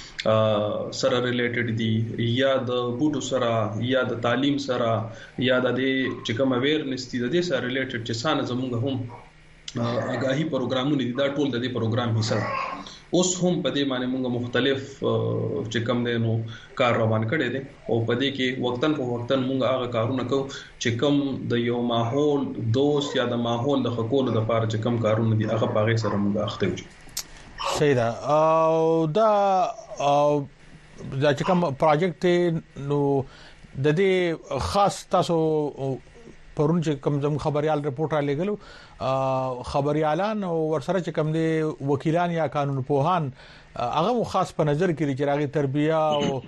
سره ریلیټډ دي یا د بوټو سره یا د تعلیم سره یا د چې کوم اویرنس دي د دې سره ریلیټډ چې سانه زمونږ هم آگاهي پروګرامونه دي دا ټول د دې پروګرام حصہ اوس هم په دې باندې موږ مختلف چې کوم دی نو کار روان کړی دی او په دې کې وختن په وختن موږ هغه کارونه کوو چې کوم د یو ماحول دوست یا د ماحول د خکولو د لپاره چې کوم کارونه دي هغه پاره سره موږ اخته یو صحیح ده او دا دا چې کوم پروجیکټ نو د دې خاص تاسو پرون چې کوم زم خبريال رپورټ را لګلو خبريالان او ورسره چې کوم دي وکیلان یا قانون پوهان هغه خاص په نظر کې چې راغي تربیه او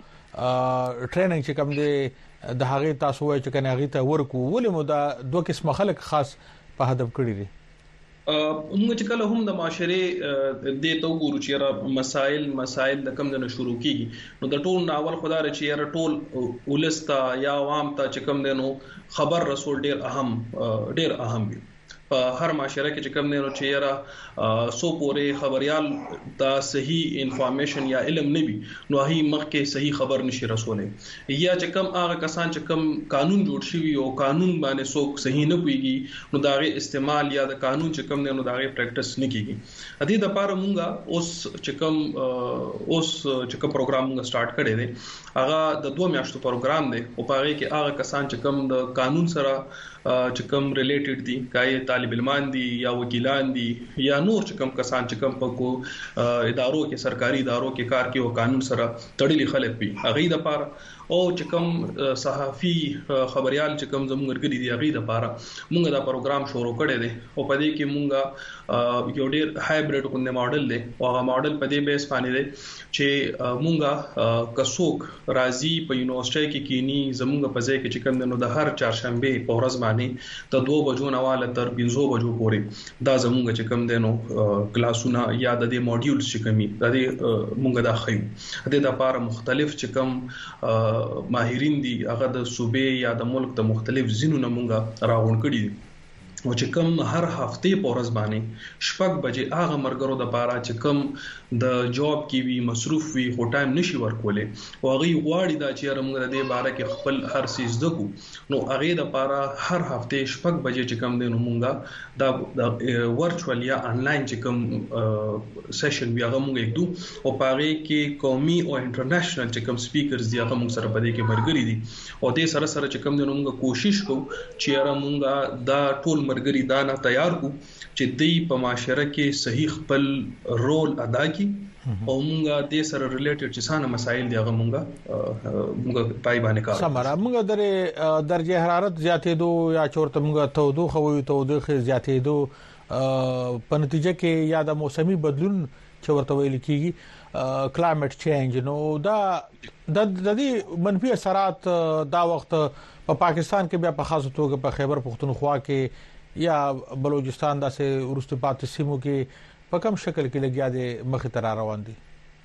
ټریننګ چې کوم دي د هغه تاسو وایي چې کنه هغه ته ورکو ولې مو دا دوه قسمه خلک خاص په هدف کړی دي موږ چې کله هم د معاشره د تو ګورو چې را مسائل مسائل د کم نه شروع کیږي نو د ټول ناول خدای رچې را ټول ولستا یا عوام ته چې کم دنو خبر رسول ډیر اهم ډیر اهم دی په هر معاشره کې چې کم نه نو چې را سو پورې خبريال دا صحیح انفارمیشن یا علم نه وي نو هي مخکې صحیح خبر نشي رسولې یا چې کم هغه کسان چې کم قانون جوړ شوی او قانون باندې څوک صحیح نه پويږي نو داغه استعمال یا د قانون چې کم نه نو داغه پریکټس نه کیږي ا دې د لپاره مونږه اوس چې کم اوس چې کوم پروګرام مونږ سٹارټ کړی دی هغه د دوه میاشتو پروګرام دی او په هغه کې هغه کسان چې کم د قانون سره چې کوم ریلیټډ دي کای طالب علمان دي یا وکیلان دي یا نور چې کوم کسان چې کوم په کو ادارو کې سرکاري ادارو کې کار کوي او قانون سره تړلي خلک وي هغه د لپاره او چې کوم صحافي خبريال چې کوم زموږ ورګري دي هغه د لپاره مونږ دا پروګرام شروع کړی دی او په دې کې مونږ یو ډېر هایبرډ کوم ماډل دی او هغه ماډل په دې بیس باندې دی چې مونږه کڅوک راځي په یونیورسيټي کې کینی زموږ په ځای کې چې کوم نو د هر چهارشنبه په ورځ باندې د دوه بجو نواله تر پنځو بجو پورې دا زموږ چې کوم دینو کلاسونه یا د دې موډیولز چې کومي د دې مونږ دا خایو د دې لپاره مختلف چې کوم ماهرین دي هغه د صوبې یا د ملک د مختلف زینو مونږه راغون کړي دي او چې کوم هر هفته په ورځ باندې شپږ بجې هغه مرګرو د پاره چې کوم د جاب کې وی مصروف وی خو ټایم نشي ورکولې او هغه غواړي دا چې موږ د دې باره کې خپل هر سیز دکو نو هغه د پاره هر هفته شپږ بجې چې کوم دینو مونږه دا ورچوال یا انلاین چې کوم سیشن بیا موږ یو او پاره کې قومي او انټرنیشنل چې کوم سپیکرز دی هغه موږ سره په دې کې مرګري دي او دې سره سره چې کوم دینو موږ کوشش کوو چې را موږ دا ټول مرګري دا نه تیار کو چې دوی په معاشره کې صحیح خپل رول ادا کړي او مونږه د سره ریلیټډ چې څنګه مسایل دی هغه مونږه مونږه پای باندې کار سمره مونږ د درجه حرارت زیاتېدو یا چورته مونږ تودوخه وي تودوخه زیاتېدو په نتیجه کې یا د موسمي بدلون چې ورته ویل کیږي کلایمټ چینج نو دا د دې منفي اثرات دا وخت په پاکستان کې بیا په خاصه توګه په خیبر پختونخوا کې یا بلوچستان داسې ورسته پاتې سیمو کې په کوم شکل کې لګیا دي مخې ته روان دي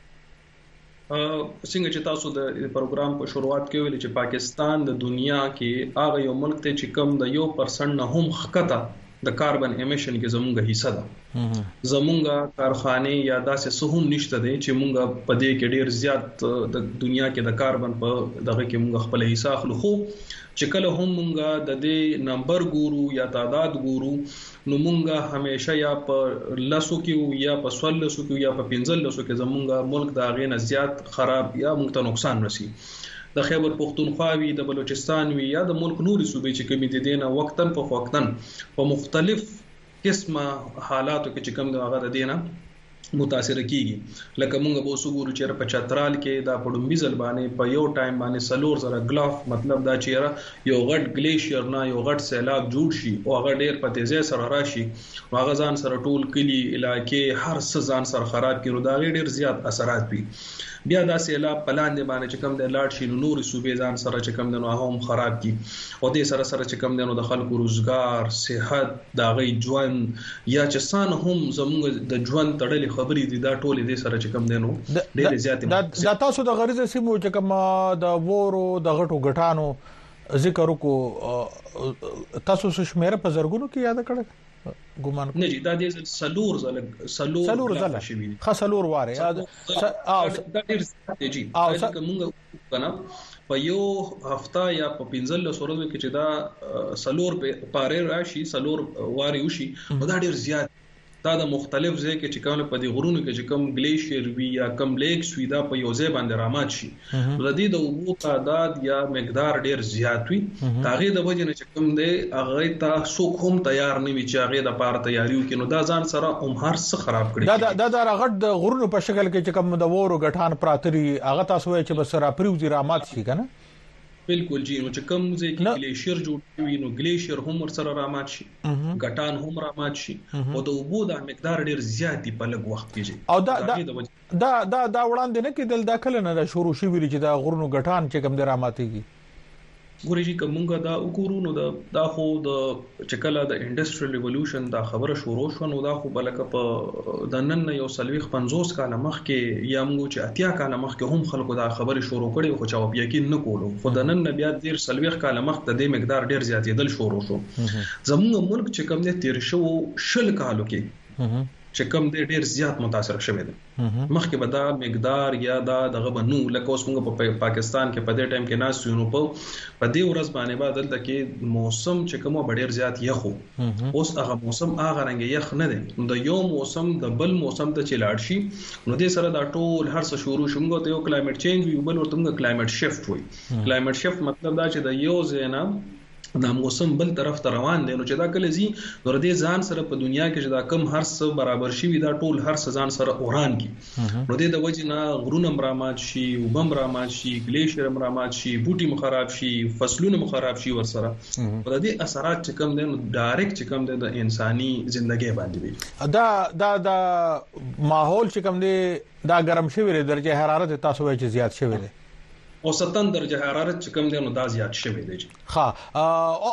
څنګه چې تاسو د پروګرام په شروعات کې ویل چې پاکستان د دنیا کې هغه یو ملک ته چې کم د یو پرسنټ نه هم خکته د کاربن امیشن کې زمونږه حصہ ده زمونږه کارخانه یا داسې سهم نشته دي چې مونږه په دې کې ډیر زیات د دنیا کې د کاربن په دغه کې مونږ خپل حصہ اخلو خو چې کله هم مونږه د دې نمبر ګورو یا تعداد ګورو نو مونږه همیشه یا په لاسو کې یا په سوال لاسو کې یا په پنځل لاسو کې زمونږه ملک د اغه نه زیات خراب یا مونږ ته نقصان رسي د خیبر پختونخوا وی د بلوچستان وی یا د ملک نوري صوبې چې کومې دي دینه وقتن په وقتن په مختلف قسمه حالاتو کې چې کوم د هغه د دینه متاثر کیږي لکه مونږ به وسګورو چې په چترال کې دا پډومبي ځل باندې په یو ټایم باندې سلور زره غلاف مطلب دا چې یو غټ گلیشیر نه یو غټ سیلاب جوړ شي او هغه ډیر په تیزه سره راشي هغه ځان سره ټول کلی علاقې هر څه ځان سره خراب کړي دا ډیر زیات اثرات وي بیا دا سیلاب پلان دی باندې چې کوم د لاړ شي نور صوبې ځان سره چې کوم د نو هم خراب کی او دې سره سره چې کوم د نو د خلکو روزګار صحت دا غي ژوند یا چې سان هم زموږ د ژوند تړلې خبرې دي دا ټولې دې سره چې کوم د نو ډېر زیات دا تاسو د غریزه سیمو چې کوم د وورو د غټو غټانو ذکر کو تاسو شمیره په زرګونو کې یاد کړئ ګومان نه جی دا دې سلور زل سلور سلور زل خاصلور واره او دا ډیر ستې جی دا موږ کنه په یو هفته یا په پنځل سورو کې چې دا سلور پاره راشي سلور واره وشي دا ډیر زیات دا د مختلف ځای کې چې کوم په دې غرونو کې چې کوم گلیشیر وی یا کوم لیکس وی دا په یو ځای باندې رامات شي د دې د اوبو تعداد یا مقدار ډیر زیات وي هغه د وجه نه چې کوم دی هغه ته څوک هم تیار نه وي چې هغه د پاره تیاریو کې نو دا ځان سره هم هر څه خراب کړي دا دا غټ د غرونو په شکل کې چې کوم د وورو غټان پراتري هغه تاسو وایي چې بس را پریوزي رامات شي کنه بالکل جی نو چې کوم ځای کې گلیشیر جوړ وي نو گلیشیر هم ورسره رامات شي غټان هم رامات شي او د اوبو د مقدار ډیر زیات دی په لږ وخت کې او دا دا دا دا وړاندې نه کېدل دا کله نه شروع شي ویل چې دا غرونو غټان چې کوم د راماتيږي ګورې چې کومه دا وګورو نو دا دا خو د چکلا د انډستریال ریولوشن دا خبره شروع شو نو دا خو بلکه په د نن یو سلويخ پنځوس کاله مخکې یا موږ چې اتیا کاله مخکې هم خلکو دا خبره شروع کړي خو چا یقین نه کولو خو د نن بیا ډیر سلويخ کاله مخکې د مقدار ډیر زیاتېدل شروع شو زموږ ملک چې کوم نه تیر شو شل کالو کې چې کوم ډیر زیات متاثر شوه دي مخکې به دا مقدار یا دا دغه بنو لکه اوس موږ په پاکستان کې په دې ټایم کې ناس یو په په دې ورځ باندې بعد دلته کې موسم چې کومه ډیر زیات یخو اوس هغه موسم هغه رنګ یخ نه دی د یو موسم د بل موسم ته چې لاړ شي نو دې سره دا ټول هر څه شروع شومغه ته یو کلایمټ چینج وي بل ورته موږ کلایمټ شیفت وي کلایمټ شیفت مطلب دا چې د یو زینا دا موسم بل طرف ته روان دي نو چې دا کله زی نو دې ځان سره په دنیا کې چې دا کم هر څه برابر شي دا ټول هر څه ځان سره اوران کی نو دې د وجه نه غرونه مرامات شي وبم رامات شي گلیشیر مرامات شي بوټي مخرب شي فصلونه مخرب شي ور سره په دې اثرات چې کم دي نو ډایرکټ چې کم دي د انساني ژوندۍ باندې وي دا دا دا ماحول چې کم دي دا ګرم شوی درجه حرارت تاسو وایي چې زیات شوی دی اوسطن درجه حرارت چې کوم دی نو دا زیات شوی دی ها او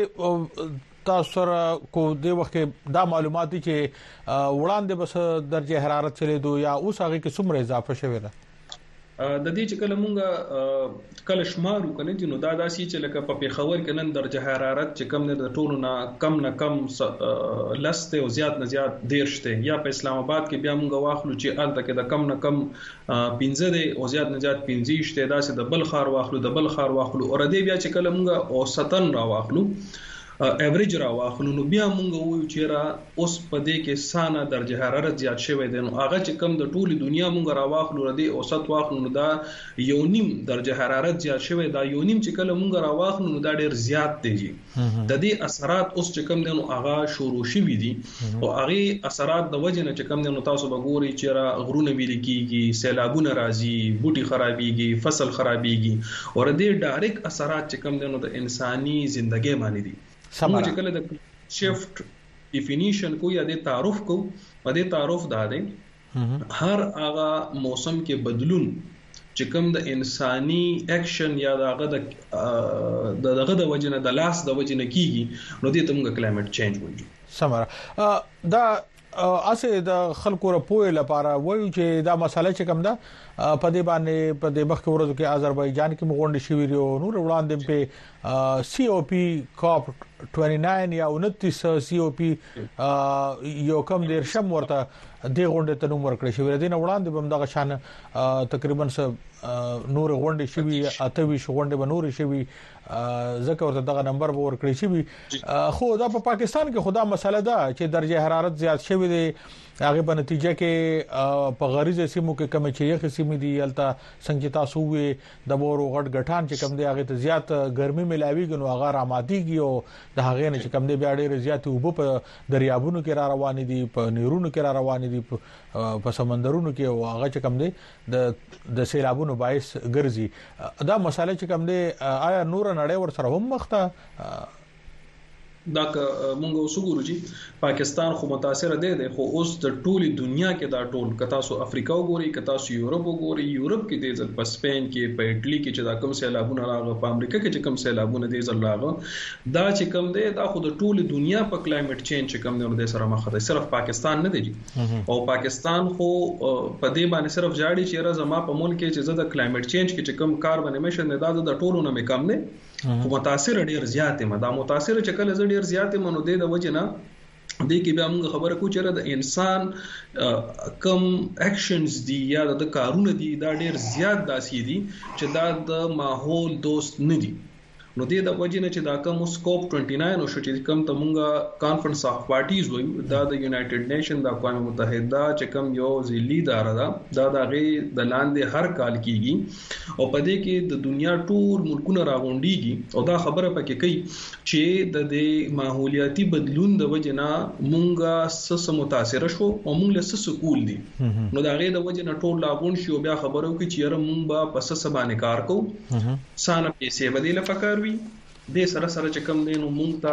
اسه تاسو سره کو د وخت دا معلومات دي چې وړاندې بس درجه حرارت چلے دو یا اوس هغه کې څومره اضافه شوی ده د دې چې کله مونږه کله شمار وکنه چې نو دا داسي چې لکه په پیښور کې نن درجه حرارت چې کم نه د ټولو نه کم نه کم لسته او زیات نه زیات دیرشته یا په اسلام آباد کې بیا مونږه واخلو چې الته کې د کم نه کم پنځه دی او زیات نه زیات پنځه شته داسې د بل خار واخلو د بل خار واخلو اور دې بیا چې کله مونږه اوسطن را واخلو ایوریج را واخلو نو بیا مونږ وایو چې را اوس په دې کې سانه درجه حرارت زیات شوی دی نو هغه چې کم د ټوله دنیا مونږ را واخلو ردی اوسط واخلو نو دا یو نیم درجه حرارت زیات شوی دا یو نیم چې کله مونږ را واخلو نو دا ډیر زیات دی د دې اثرات اوس چې کم دی نو هغه شروع شوي دي او هغه اثرات د وجه نه چې کم دی نو تاسو به ګوري چې را غرونه ویل کیږي سیلابونه راځي بوټي خرابيږي فصل خرابيږي او د دې ډایرکټ اثرات چې کم دی نو د انساني ژوندۍ باندې دي موږ چې کله د شیفت ډیفینیشن کو یا د تعارف کو په دې تعارف دا دی هر هغه موسم کې بدلون چې کوم د انساني اکشن یا دغه د دغه د وجنه د لاس د وجنه کیږي نو دې ته موږ کلایمټ چینج وایو سمره دا اسه د خلکو راپوي لپاره وایو چې دا مسله چې کوم ده په دې باندې په دې مخکې ورځو کې آذربایجان کې مغونډه شوی ریو نور وړاندې په سی او پی کاپ उनतीस یا उनतीस سی او پی یو کم ډیر شم ورته د غونډه ته نوم ورکړی شوی دی نه وړاندې بم دغه شان تقریبا نور غونډه شوی اته وی غونډه به نور شوی ځکه ورته دغه نمبر به ورکړی شوی خو دا په پاکستان کې خدا مسله ده چې درجه حرارت زیات شوی دی هغه په نتیجه کې په غریزه سیمو کې کم چې یخ سیمې دی الته څنګه تاسو وې د بورو غټ غټان چې کم دی هغه ته زیات ګرمي ملاويږي نو هغه راماتيږي او د هغه نه چې کم دی بیا ډېر زیات وب په دریابونو کې را روان دي په نیرونو کې را روان دي په سمندرونو کې او هغه چې کم دی د د سیلابونو باعث ګرځي دا مسله چې کم دی آیا نور نړۍ ور سره هم مخته دا مونږ وسګورو چې پاکستان خو متاثر دی دی خو اوس د ټولي دنیا کې دا ټول کتا سو افریقا وګوري کتا سو یورپ وګوري یورپ کې د ځل په سپین کې په اټلی کې چې دا کم سیلابونه راغله په امریکا کې چې کم سیلابونه دي ځل راغله دا چې کم دی دا خو د ټولي دنیا په کلایمټ چینج چې کم دی نو د سره مخ دی صرف پاکستان نه دی او پاکستان خو په دې باندې صرف جاړي چې را زما په ملک کې چې د کلایمټ چینج کې چې کم کاربن امیشن دا د ټولو نه کم نه خو متاثر ډیر زیات ما دا متاثر چې کله ډیر زیات منو دی د وجنه د کې بیا موږ خبره کوو چې د انسان کم اکشنز دي یا د کارونه دي دا ډیر زیات داسي دي چې دا د ماحول دوست نه دي نو د د وجنه چې دا کوم سکوپ उनतीस او شو چې کوم ته مونږه کانفرنس اف پارټیز وایو دا د یونایټډ نیشن د اقوام متحده چې کوم یو ځلی اداره ده دا د غي د لاندې هر کال کیږي او په دې کې د دنیا ټول ملکونه راغونډيږي او دا خبره پکې کوي چې د دې ماحولیاتي بدلون د وجنه مونږه سس متاثر شو او مونږ له سس کول دي نو دا غي د وجنه ټول لاغون شو بیا خبرو کې چې یره مونږ به پس سبانه کار کوو سانه پیسې بدیل فکر د سره سره چې کم دین مونږ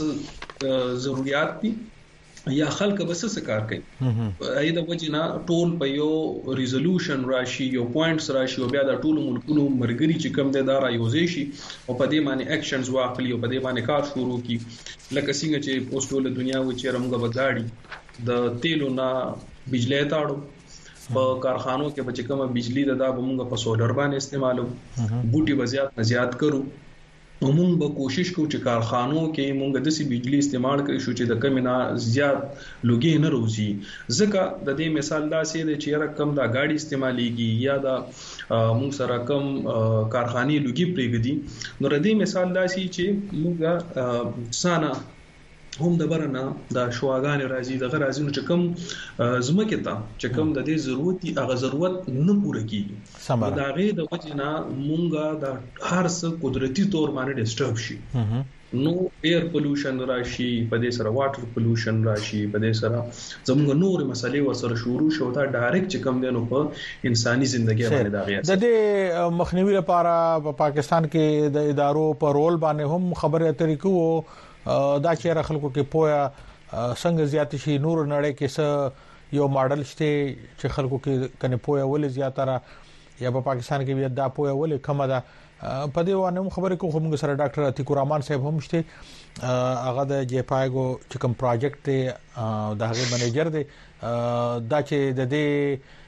تاسو ضرورت دي یا خلک به څه کار کوي اې د وجنه ټول په یو ریزولوشن راشي یو پوینټس راشي او بیا د ټول ملکونو مرګري چې کم د دارا یوزي شي او په دې باندې اکشنز واخلي او په دې باندې کار شروع کی لکه څنګه چې پوسټول دنیا و چې رمغه بغاړي د تیلو نه بجلی تاړو په کارخانو کې به چې کومه بجلی ده دا به موږ په سولر باندې استعمالو بوټي وزيات نه زیات کرو موږ به کوشش کوو چې کارخانو کې موږ د سي بجلی استعمال کړو شو چې د کمینا زیات لوګي نه روزي ځکه د دې مثال دا سي چې رقم دا گاډي استعماليږي یا دا موږ سره کم کارخاني لوګي پرېږدي نو د دې مثال دا سي چې موږ سانا هم د برنه د شواګان راځي د غرازینو چې کم زمکه ته چې کم د دې ضرورت هغه ضرورت نه پوره کیږي دا غي د وجنا مونږه د هر څه قدرتي تور باندې ډیسټرب شي نو ایر پولوشن راشي په دې سره واټر پولوشن راشي په دې سره زموږ نور مسلې ورسره شروع شو دا ډایرکټ چې کم دینو په انساني ژوندۍ باندې دا غي د دې مخنیوي لپاره په پاکستان کې د ادارو په رول باندې هم خبره طریقو دا چې خلکو کې پویا څنګه زیات شي نور نړۍ کې څه یو ماډل شته چې خلکو کې کنه پویا ولې زیاتره یا په پاکستان کې بیا دا پویا ولې کم ده په دې باندې خبرې کوو موږ سره ډاکټر عتیق الرحمن صاحب هم شته هغه د جی پایګو چې کوم پروجیکټ دی د هغه منیجر دی دا چې د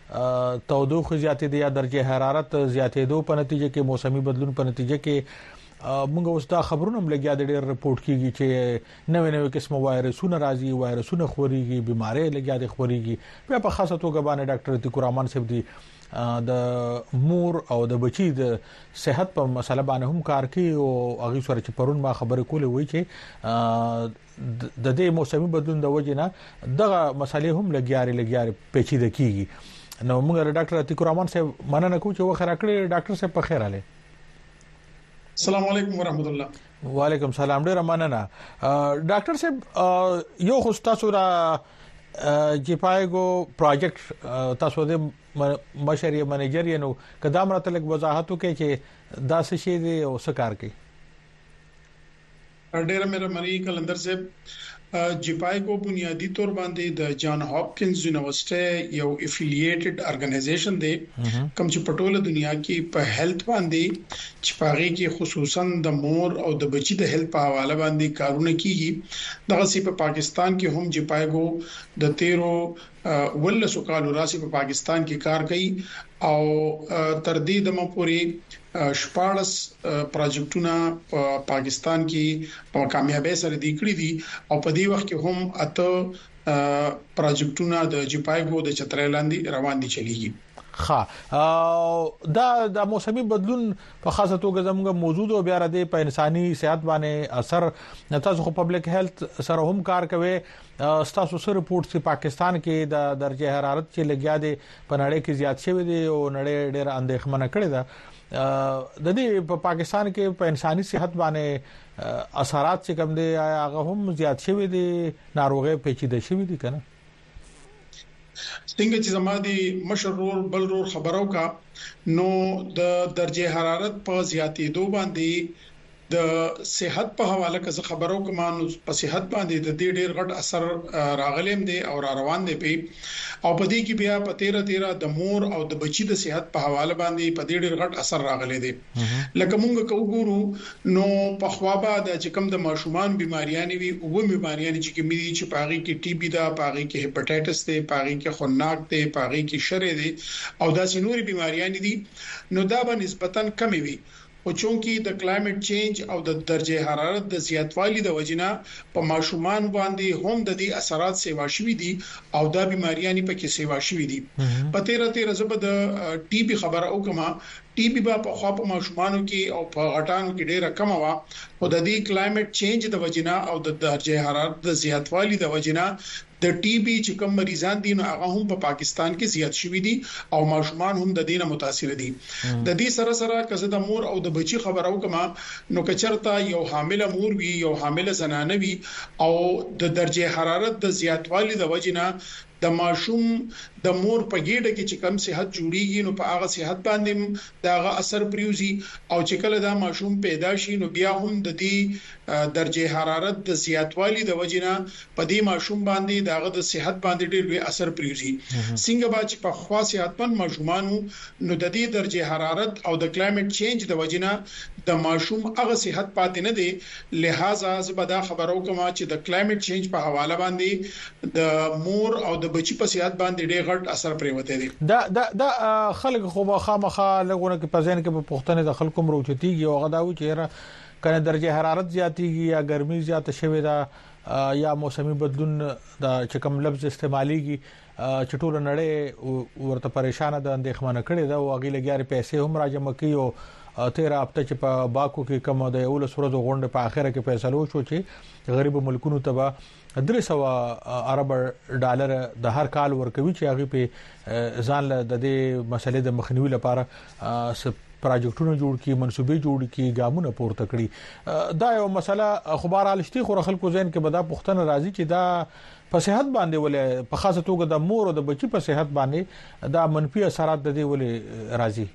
دې تودوخه زیاتې دي یا درجه حرارت زیاتېدو په نتیجه کې موسمي بدلون په نتیجه کې موږ اوس دا خبرونه هم لګیا د ډېر رپورټ کیږي چې نوې نوې قسمه وایرسونه راځي وایرسونه خوريږي بيمارۍ لګیا دي خوريږي په په خاصه توګه باندې ډاکټر اتیق الرحمن صاحب دی د مور او د بچی د صحت په مسله باندې هم کار کوي او هغه سره چې پرون ما خبرې کولې وای چې د دې موسمي بدلون د وجې نه دغه مسلې هم لګیاري لګیاري پیچیده کیږي نو موږ ډاکټر اتیق الرحمن صاحب مننه کوم چې وخت راکړي ډاکټر صاحب په خیر اله السلام علیکم ورحمت الله وعلیکم سلام ډیر مننه ډاکټر صاحب یو خو تاسو را جپایګو پروجیکټ تاسو د مشري منیجر یې نو قدم راته لګ وضاحت وکړي چې دا څه شی دی او څه کار کوي ډیر مېره منی کلندر صاحب جپای کو بنیادی طور باندې د جان هاپکنز یونیورسيټي یو افیلیټډ ارګنایزیشن دی کوم چې په ټوله دنیا کې په هیلث باندې چې پاره کې خصوصا د مور او د بچی د هیلث په حواله باندې کارونه کوي دغه سی په پاکستان کې هم جپای کو د تیرو ولسو کالو راسي په پاکستان کې کار کوي او تر دې دمه پورې شپارس پروجیکټونه په پاکستان کې په کامیابی سره دی کړی دي او په دې وخت کې هم اته پروجیکټونه د جپایګو د چترلاندې روان دي چلیږي ها دا د موسمي بدلون په خاصه توګه زموږ موجود او بیا د په انساني صحت باندې اثر تاسو خو پبلک هیلث سره هم کار کوي تاسو سره رپورټ چې پاکستان کې د درجه حرارت چې لګیا دي په نړۍ کې زیات شوی دي او نړۍ ډېر اندېښمنه کړې ده د دې په پاکستان کې په انساني صحت باندې اثرات چې کوم دي هغه هم زیات شوی دي ناروغي پیچیده شوی دي کنه څنګه چې زمادي مشرور بل رور خبرو کا نو د درجه حرارت په زیاتېدو باندې د صحت په حواله کې خبرو کوم نو په صحت باندې د دې ډېر غټ اثر راغلم دي او را روان دي په او په دې کې بیا په تیرا تیرا د مور او د بچی د صحت په حواله باندې په دې ډېر غټ اثر راغلي دي لکه مونږ کو ګورو نو په خوابه د چې کوم د ماشومان بيماریاں وي او بيماریاں چې کوم دي چې پاغي کې ټي بي دا پاغي کې هپاتایټس دی پاغي کې خناق دی پاغي کې شری دی او دا سينوري بيماریاں دي نو دا به نسبتاً کمی وي او چونکی د کلایمټ چینج او د درجه حرارت د زیاتوالي د وجنه په ماشومان باندې هم د دې اثرات سیوا شوي دي او دا بيماریاں په کې سیوا شوي دي په تیرا تیرا زبد ټي بي خبره او کما ټي بي په خوا په ماشومانو کې او په غټانو کې ډیره کم و او د دې کلایمټ چینج د وجنه او د درجه حرارت د زیاتوالي د وجنه د ټي بي چې کوم مریضان دي نو هغه هم په پاکستان کې زیات شوي دي او ماشومان هم د دینه متاثر دي د دې سره سره کزه د مور او د بچي خبرو کما نو کچرتا یو حامله مور وي یو حامله زنانه وي او د درجه حرارت د زیاتوالي د وجنه د ماشوم د مور په ګډه کې چې کم صحت جوړیږي نو په هغه صحت باندې داغه اثر پریوزي او چې کله دا ماشوم پیدا شي نو بیا هم د دې درجه حرارت د زیاتوالي د وجنه په دې ماشوم باندې داغه د صحت باندې ډېر لوی اثر پریوزي څنګه با چې په خوا صحتمن ماشومانو نو د دې درجه حرارت او د کلایمټ چینج د وجنه د ماشوم هغه صحت پاتې نه دي لہذا زبدا خبرو کوم چې د کلایمټ چینج په حواله باندې د مور او د بچی په صحت باندې ډېر غټ اثر پریوته دي دا دا دا خلک خو خامخا لګونه کې پزین کې په پښتنه د خلکو مروچتيږي او غداوي چې کنه درجه حرارت زیاتیږي یا ګرمي زیات شوي دا یا موسمي بدلون دا چې کوم لفظ استعماليږي چې ټول نړۍ ورته پریشان ده اندېښمنه کړي دا او غیله ګار پیسې هم راجمع کوي او تیرا هفته چې په باکو کې کوم د یو لسورو غونډه په اخره کې فیصلو شو چې غریب ملکونو ته درې سوه ارب ډالر د هر کال ورکوي چې هغه په ځان له د دې مسلې د مخنیوي لپاره پروجیکټونه جوړ کړي منسوبې جوړ کړي ګامونه پورته کړي دا یو مسله خبر الشتي خو خلکو ځین کې بدا پښتنه راځي چې دا په صحت باندې ولې په خاصه توګه د مور او د بچی په صحت باندې دا منفي اثرات د دې ولې راځي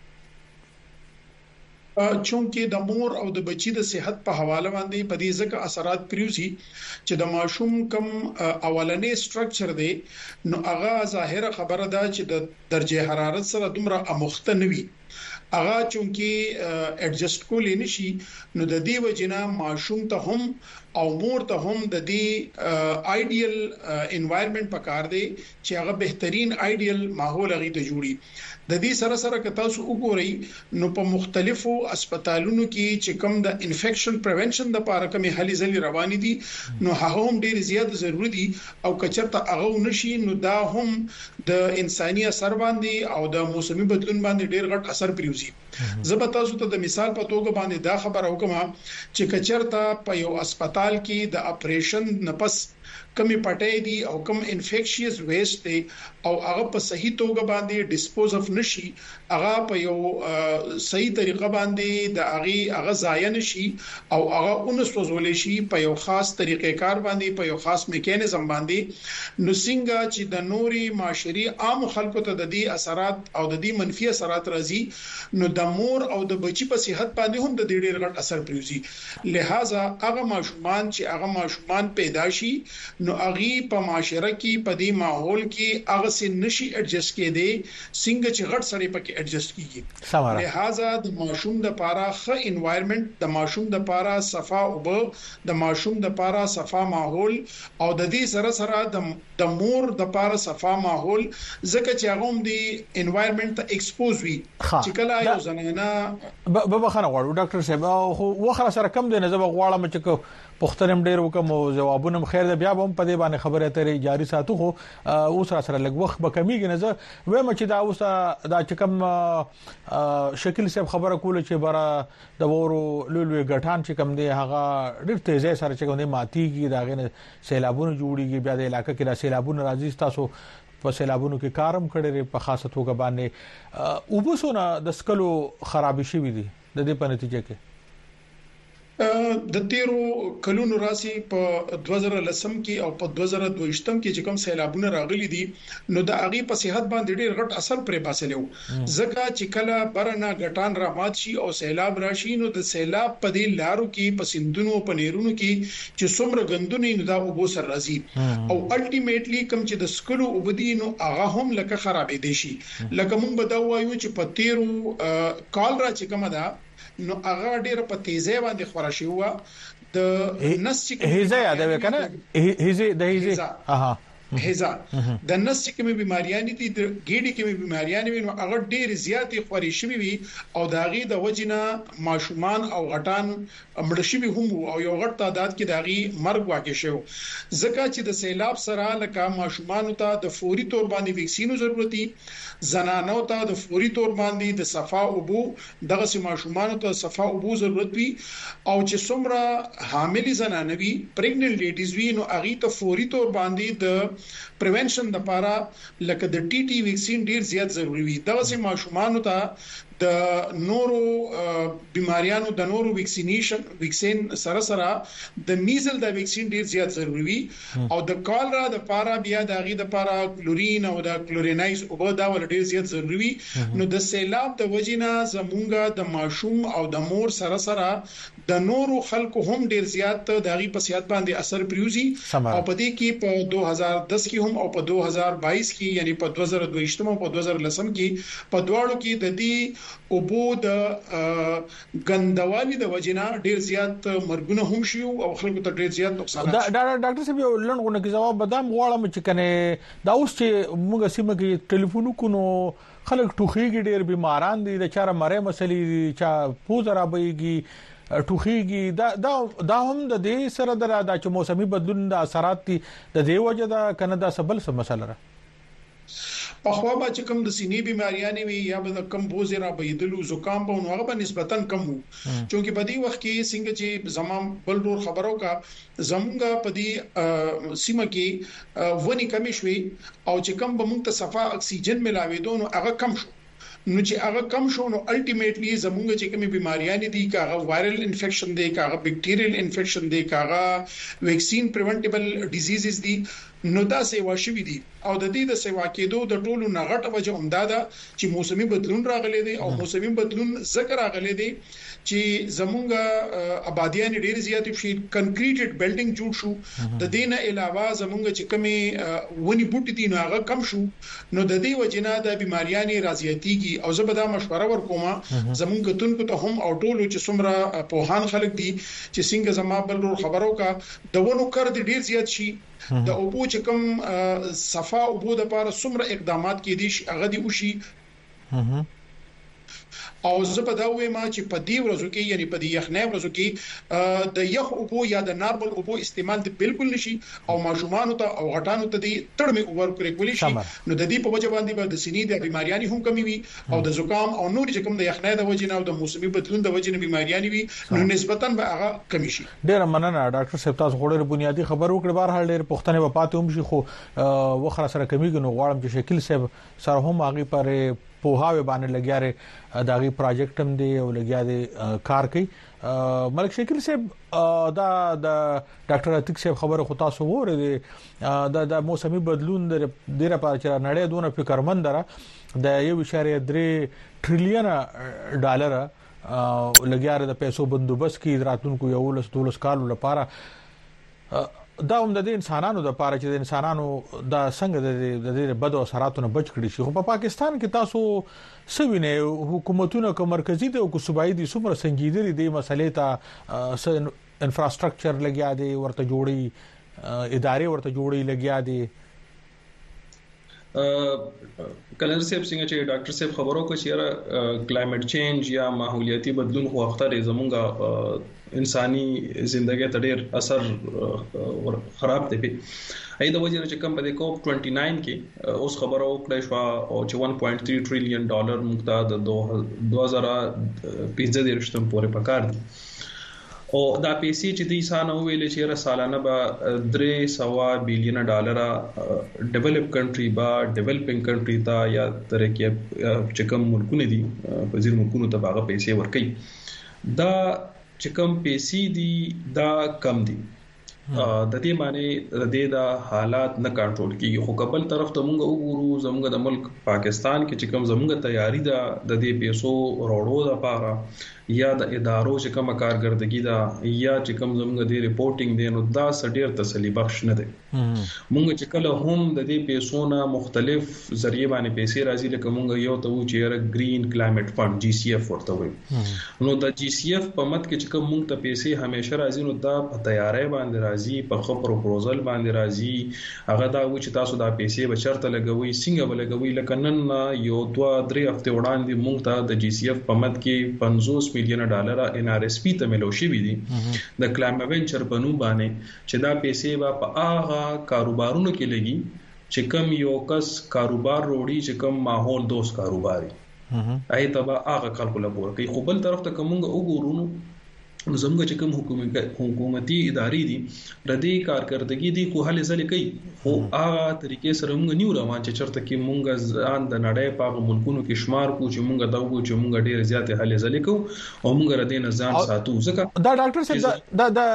چونکه د مور او د بچی د صحت په حواله باندې په دې ځکه اثرات پریوزي چې د ماشوم کم اولنې سټرکچر دی نو هغه ظاهره خبره ده چې د درجه حرارت سره دومره امخته نوي هغه چونکی اډجست کولې نشي نو د دې وجنه ماشوم ته هم او مور ته هم د دې آیډیل انوایرنمنت پکار دی چې هغه بهترین آیډیل ماحول غي ته جوړي د دې سره سره که تاسو وګورئ نو په مختلفو هسپتالونو کې چې کوم د انفیکشن پریونشن د لپاره کومې هلي ځلې روانې دي نو هغه هم ډېر زیات ضروری دي او کچرته هغه نشي نو دا هم د انساني اثر باندې او د موسمي بدلون باندې ډېر غټ اثر پریوزي زه تاسو ته د مثال په توګه باندې دا خبر وکم چې کچرته په یو هسپتال کې د اپریشن نفس کمی پټې دي او کم انفیکشیس ویسټ دي او هغه په صحیح توګه باندې ډیسپوز اف نشي هغه په یو صحیح طریقه باندې د هغه هغه ضایع نشي او هغه اونسوزول شي په یو خاص طریقې کار باندې په یو خاص میکانیزم باندې نو څنګه چې د نوري معاشري عام خلکو ته د دې اثرات او د دې منفي اثرات راځي نو د مور او د بچي په صحت باندې هم د دې ډېر غټ اثر پریوزي لہذا هغه ماشومان چې هغه ماشومان پیدا شي نو اغي په معاشره کې په دې ماحول کې هغه سي نشي اډجست کېدي څنګه چې غټ سړی پکې اډجست کیږي لہذا د ماشوم د پاره ښه انوایرنمنت د ماشوم د پاره صفا او د ماشوم د پاره صفا ماحول او د دې سره سره د د مور د پاره صفا ماحول ځکه چې هغه هم د انوایرنمنت ته ایکسپوز وي چې کله یو زنانه به بخنه غواړو ډاکټر صاحب خو وخره سره کم دی نه زه غواړم چې پخترم ډیر وکم او جوابونه خیر ده بیا هم په دې باندې خبره اترې جاری ساتو خو اوس را سره لګ وخت به کمیږي نه زه وایم چې دا اوس دا چې کوم شکل صاحب خبره کوله چې برا د ورو لولوي غټان چې کوم دی هغه ډیر تیزه سره چې کوم دی ماتيږي دا غنه سیلابونه جوړیږي بیا د علاقې کې د سیلابونه راځي تاسو په سیلابونو کې کارم کړي په خاصه توګه باندې وبسونه د سکلو خرابې شوې دي د دې په نتیجه کې د تیرو کلونو راسي په دوه زره لسم کې او په دوه زره دوهشتم کې چې کوم سیلابونه راغلي دي نو د اغي په صحت باندې ډېر غټ اثر پرې باسلو ځکه چې کله برنه غټان رامات شي او سیلاب راشي نو د سیلاب په دې لارو کې په سندونو په نیرونو کې چې څومره غندونی نو دا وبو سر راځي او الټیمیټلی کوم چې د سکلو وبدینو هغه هم لکه خرابې دي شي لکه مونږ به دا وایو چې په تیرو کال را چې کومه ده نو هغه ډیره په تیزه باندې خورا شي هوا د نس چې هیزه یاد وکنه هیزه د هیزه اها هیزا د نس کې مې بیماریاں دي د ګېډې کې مې بیماریاں وي نو هغه ډېر زیاتې خوري شوی وي او داغي د وجنه ماشومان او غټان مړ شوی هم او یو غټ تعداد کې داغي مرګ واقع شو ځکه چې د سیلاب سره لکه ماشومان ته د فوري تور باندې ویکسینو ضرورت دي زنانو ته د فوري تور باندې د صفا او بو دغه سي ماشومان ته صفا او بو ضرورت وي او چې څومره حامل زنانه وي پریګننټ لیډیز وي نو هغه ته فوري تور باندې د پریونشن د لپاره لکه د ټي ټي ویکسین ډیر زیات ضروری وي دا سه ماشومان ته د نورو بیماریانو د نورو ویکسینیشن ویکسین سره سره د میزل د ویکسین ډیر زیات ضروری وي او د کالرا د لپاره بیا د غي د لپاره کلورین او د کلورینایز او دا ول ډیر زیات ضروری وي نو د سیلاب د وجینا زمونږه د ماشوم او د مور سره سره د نورو خلکو هم ډیر زیات د غي په صحت باندې اثر پریوزي او په دې کې په دوه هزار دس کې هم او په دوه هزار بایس کې یعنی په دوه زره دوه او په دوه زره لسم کې په دواړو کې د دې او بو د غندوالي د وجینا ډیر زیات مرګونه هم شي او خلکو ته ډیر زیات نقصان دا ډاکټر صاحب یو لنډغونه کې جواب بدام غواړم چې کنه دا اوس چې موږ سیمه کې ټلیفون کو خلک ټوخیږي ډیر بیماران دي د چاره مړې مسلې چا پوز رابېږي ټوخیږي دا دا دا هم د دې سره د چې موسمي بدلون د اثرات دي د دې وجه دا کنه دا سبل څه مسله را په خوا به چې کوم د سینې بیماریاں وي یا به کم بوز را بيدلو زکام په نوغه په نسبتا کم وو چې په دې وخت کې څنګه چې زمام بل ډور خبرو کا زمونږه په دې سیمه کې ونی کمی شوي او چې کم به مونږ ته صفا اکسیجن ملاوي دونو هغه کم شو نو چې هغه کم شو نو الټیمیټلی زمونږ چې کومي بیماریاں دي کاغه وایرل انفیکشن دي کاغه بیکټیریل انفیکشن دي کاغه ویکسین پریونټیبل ډیزیزز دي نو دا سیوا شوې دي او د دې د سیوا کېدو د ټولو نغټ وجه همداده چې موسمي بدلون راغلي دي او موسمي بدلون ذکر راغلي دي چې زمونږ آبادیان ډېر زیات شي کنکریټډ بلډینګ جوړ شو د دې نه علاوه زمونږ چې کمی ونی بوټي دي نو هغه کم شو نو د دې وجنه د بیماریانې راځياتيږي او زه به دا مشوره ورکوم زمونږ کتونکو ته هم او ټولو چې څومره پوهان خلک دي چې څنګه زما بل خبرو کا د ونو کړ د ډیر زیات شي د اوبو چې کوم صفا اوبو د لپاره څومره اقدامات کې دي هغه دي وشي او زه په دا وایم چې په دې ورځو کې یعنی په دې یخنۍ ورځو کې د یخ اوبو یا د نارمل اوبو استعمال د بالکل نشي او ماشومان ته او غټانو ته د تړمې اوور کړی کولی شي نو د دې په وجه باندې به د سینې د بیماریانې هم کمی وي او د زکام او نور چې کوم د یخنۍ د وجه نه او د موسمي بدلون د وجه نه بیماریانې وي نو نسبتاً به هغه کمی شي. ډیر مننه ډاکټر صاحب تاسو غوړې بنیادی خبر وکړ بهر حال ډیر پښتنه په پاتې هم شي خو وخره سره کمیږي نو غواړم چې شکل صاحب سره هم هغه پر پوهاوی باندې لګیاره داغي پروجیکټ هم دی او لګیا دی کار کوي. ملک شکل صاحب دا د ډاکټر عتیق صاحب خبره خو تاسو وره دي دا د موسمي بدلون د ډیره پاره چې نړۍ دونه فکرمند را د یو اشاره درې ټریلیون ډالر لګیاره د پیسو بندوبست کی راتونکو یو لس دولس کال لپاره دا هم د انسانانو د پاره چې د انسانانو د څنګه د د بد اثراتونو بچ کړي شي. خو په پاکستان کې تاسو سوینه حکومتونو کو مرکزی دي او کو صوبایي دي څومره سنجیدري دي مسلې ته انفراستراکچر لګیا دي ورته جوړي ادارې ورته جوړي لګیا دي. کلندر صاحب څنګه چې ډاکټر صاحب خبرو کوي چې کلایمټ چینج یا ماحولیاتي بدلون خو اختر زمونږه انساني ژوندۍ ته ډېر اثر خراب دی. اې د وجه چې کم په کوپ نولس کې اوس خبرو کړې شو او چې ون پوینټ تھری ټریلیون ډالر مقدار د دوه هزار پنځه دیرشتم پورې پکار دي او دا پیسې چې د انسان ویلې چې را سالانه به درې سوا بلین ډالر ډیولپ کنټری با ډیولپینګ کنټری تا یا ترې کې چې کوم ملکونه دي په ځیر ملکونو ته هغه پیسې ورکړي دا چې کوم پیسې دي دا کم دي د دې معنی د دې د حالات نه کنټرول کیږي. خو قبل طرف ته مونږ وګورو زموږ د ملک پاکستان کې چې کوم زموږ تیاری ده د دې پیسو وروړو لپاره یا د ادارو چې کوم کارګردګي ده یا چې کوم زموږ د ریپورټینګ دی نو دا سډیر تسلی بخش نه دی. مونږ چې کله هم د دې پیسو نه مختلف ذریعہ باندې پیسې راځي لکه مونږ یو ته و چې گرین کلایمټ فند جی سی اف ورته وایي نو د جی سی اف په مت کې چې کوم مونږ ته پیسې همیشه راځي نو دا په تیاری باندې راځي په خپل پروپوزل باندې راځي هغه دا و چې تاسو دا پیسې به چرته لګوي څنګه به لګوي لکه نن یو دوه درې هفته وړاندې مونږ ته د جی سی اف په مت کې پنځوس میلیون ډالر ان آر اس پی ته ملو شي وي دي د کلایمټ وینچر په نوم باندې چې دا پیسې به په هغه کاروبارونو کې لګي چې کم یو کس کاروبار وروړي چې کم ماحول دوست کاروباري اې تبا هغه خلکو لپاره کوي. خو بل طرف ته کومه وګورو نو زموږ چې کوم حکومتي ادارې دي د دې کارکردګي دي خو هلې ځلې کوي خو هغه طریقې سره موږ نیو روان چې چرته کې موږ ځان د نړۍ په ملکونو کې شمار کو چې موږ دا وګورو چې موږ ډېر زیات هلې ځلې کوو او موږ ر دې نه ځان ساتو. ځکه دا ډاکټر صاحب دا دا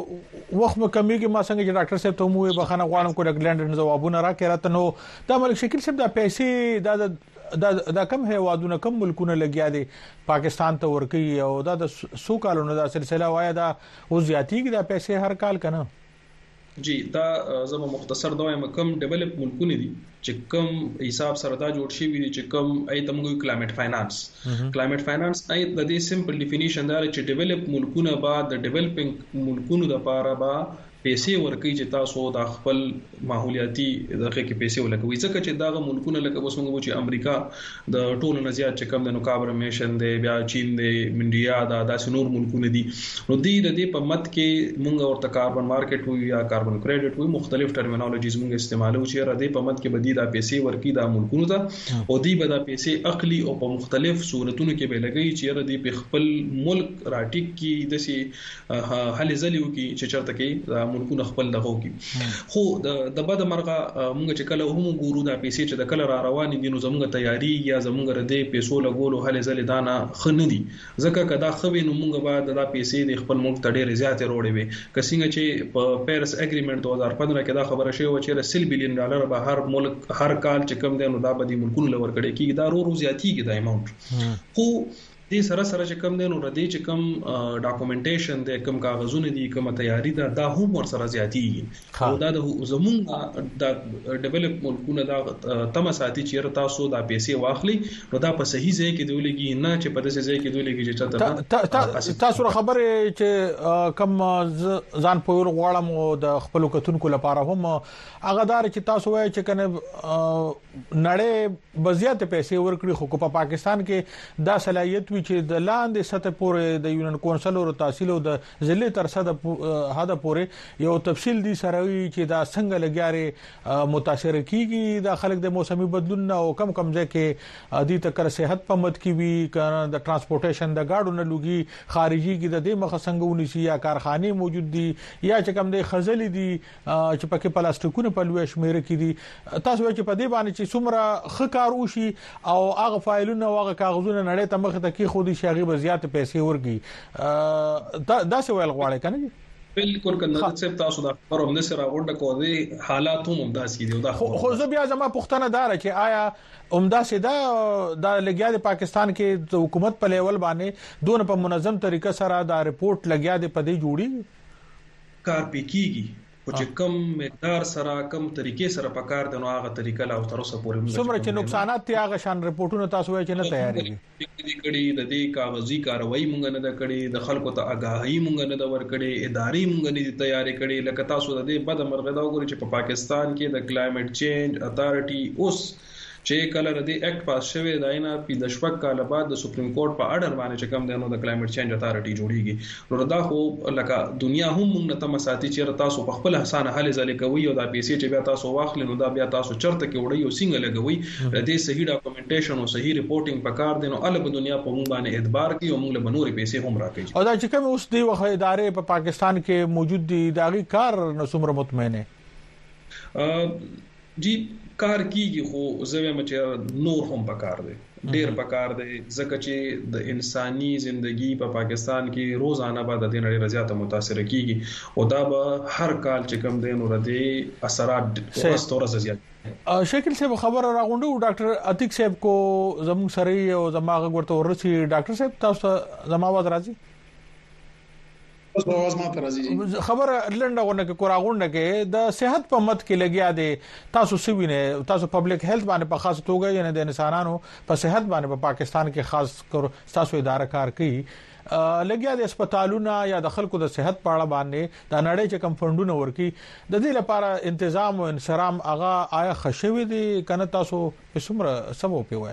وخت مکمې کې ما څنګه چې ډاکټر صاحب ته مو بخانه غواړم کو ډګلند جوابونه راکړه راته نو دا ملک شکل صاحب دا پیسې دا دا دا کم هیوادونه کم ملکونه لګیا دي پاکستان ته ورکی او دا د سو کالونو دا سلسله وایا دا او زیاتیږي دا پیسې هر کال کنه. جی دا زما مختصر دا وایم کم ډیولپ ملکونه دي چې کم حساب سره دا جوړ شي وي چې کم ای تمګو کلایمټ فاینانس کلایمټ فاینانس ای د دې سمپل ډیفینیشن دا چې ډیولپ ملکونه بعد د ډیولپینګ ملکونو لپاره با پیسې ورکړي چې تاسو د خپل ماحولیاتي دغه کې پیسې ولګوي ځکه چې دا ملکونه لکه اوس موږ چې امریکا د ټولو نه زیات چې کم د نو کاربن دی بیا چین دی منډیا دا داسې نور ملکونه دي نو دی د دې په مت کې موږ ورته کاربن مارکیټ وي یا کاربن کریډټ وي مختلف ټرمینالوجیز موږ استعمالو چې را دې په مت کې بدی دا پیسې ورکړي دا ملکونو ته او دی به دا پیسې اخلي او په مختلف صورتونو کې به لګي چې را دې په خپل ملک راټیک کې د سي هلې ځلیو کې چې چرته کې ملکونه خپل دغه کی خو د بد مرغه موږ چې کله هم ګورو دا پیسې چې د کله را روان دي نو زموږ تیاری یا زموږ ردی پیسو لګولو هله زل دانا خندي ځکه کدا خوي نو موږ بعد دا پیسې د خپل ملک ته ډېر زیات وروړي وي کسینګ چې په پیرس اګریمنت دو هزار پندرہ کې دا خبره شوی و چې سل بلین ډالر به هر ملک هر کال چې کم دی نو دا به د ملکونو لور کړي کیږي دا ورو زیاتیږي دا اماونت خو دې سره سره چې کم دی نو ردی چې کم ډاکومېنټیشن دی کم کاغذونه دي کومه تیاری ده دا هم ور سره زیاتیږي او دا د زمونږ د ډیولپ ملکونه دا تم ساتي چې تاسو دا پیسې واخلي نو دا په صحیح ځای کې دیولېږي نه چې په داسې ځای کې دیولېږي چې تاسو خبره چې کم ځان پویر غواړم او د خپل کتونکو لپاره هم هغه دار چې تاسو وایي چې کنه نړۍ بزیات پیسې ورکړي خو په پاکستان کې دا صلاحیت چې د لاندې سطح پورې د یونین کونسل او تحصیل او د ضلع تر سطح هدا پورې یو تفصیل دي سره چې دا څنګه لګیاري متاثر کیږي د خلک د موسمي بدلون او کم کم ځای کې ادي تکر صحت په مد کې وی کنه د ترانسپورټیشن د گاډو نه لوګي خارجي کې د دې مخ څنګه ونیسي یا کارخانه موجود دي یا چې کم د خزلې دي چې پکې پلاستیکونه په لوي شمیره کې دي تاسو چې په دې باندې چې څومره خکار وشي او هغه فایلونه او هغه کاغذونه نړۍ ته مخ ته کې خودي شاغي بزیات پیسې ورګي دا دا څه ویل غواړي کنه بالکل کنه چې تاسو دا خبرو هم سره وړه کوي حالات هم همداس دي دا خو زه بیا زما پښتنه دار چې آیا عمده سدا د لګیا د پاکستان کې د حکومت په لیول باندې دونه په منظم طریقه سره دا رپورت لګیا د پدې جوړي کار پکېږي چې کم مقدار سره کم طریقې سره پکار د نو هغه طریقه لا تر اوسه پورې موږ څومره چې نقصانات تی هغه شان رپورټونه تاسو وایي چې نه تیاری دي کړي د دې کاغذي کاروایی مونږ نه د کړي د خلکو ته آگاهی مونږ نه د ور کړي اداري مونږ نه دي تیاری کړي لکه تاسو د دې بد مرغه دا وګورئ چې په پاکستان کې د کلایمټ چینج اتھارټي اوس چې کله ردی اکټ پاس شوی دی نه په د شپږ کال بعد د سپریم کورټ په اډر باندې چې کوم دی نو د کلایمټ چینج اتھارټي جوړیږي نو دا خو لکه دنیا هم موږ ته مساتي چې تاسو په خپل حسانه حل ځلې کوي او دا پیسې چې بیا تاسو واخلئ نو دا بیا تاسو چرته کې وړي او څنګه لګوي د دې صحیح ډاکومېنټیشن او صحیح ریپورټینګ پکار دی نو الګ دنیا په موږ باندې اعتبار کوي او موږ له بنوري پیسې هم راکړي او دا چې کوم اوس دی وخت ادارې په پاکستان کې موجود دي داغي کار نو څومره مطمئن جی کار کیږي خو زوی مچ نور هم پکار دی ډیر پکار دی ځکه چې د انساني ژوندۍ په پاکستان کې روزانه بعد د دې ډیر زیاته متاثر کیږي او دا به هر کال چې کم دی نو ردی اثرات ورستوره زیات شکل سے خبر راغونډو ډاکټر عتیق صاحب کو زمو سره او زماغه ورته ورسي ډاکټر صاحب تاسو زما आवाज راځي خبر لنډونه کې کوراغونډه کې د صحت په مت کې لګیا دي تاسو سوینه تاسو پبلک هیلث باندې په خاص توګه یعنی د انسانانو په صحت باندې په پاکستان کې خاص کر تاسو اداره کار کوي لګیا د هسپتالونو یا د خلکو د صحت په اړه باندې د نړۍ چې کم فندونه ورکي د دې لپاره تنظیم او انصرام هغه آیا خښوي دي کنه تاسو په څومره سبب پیوي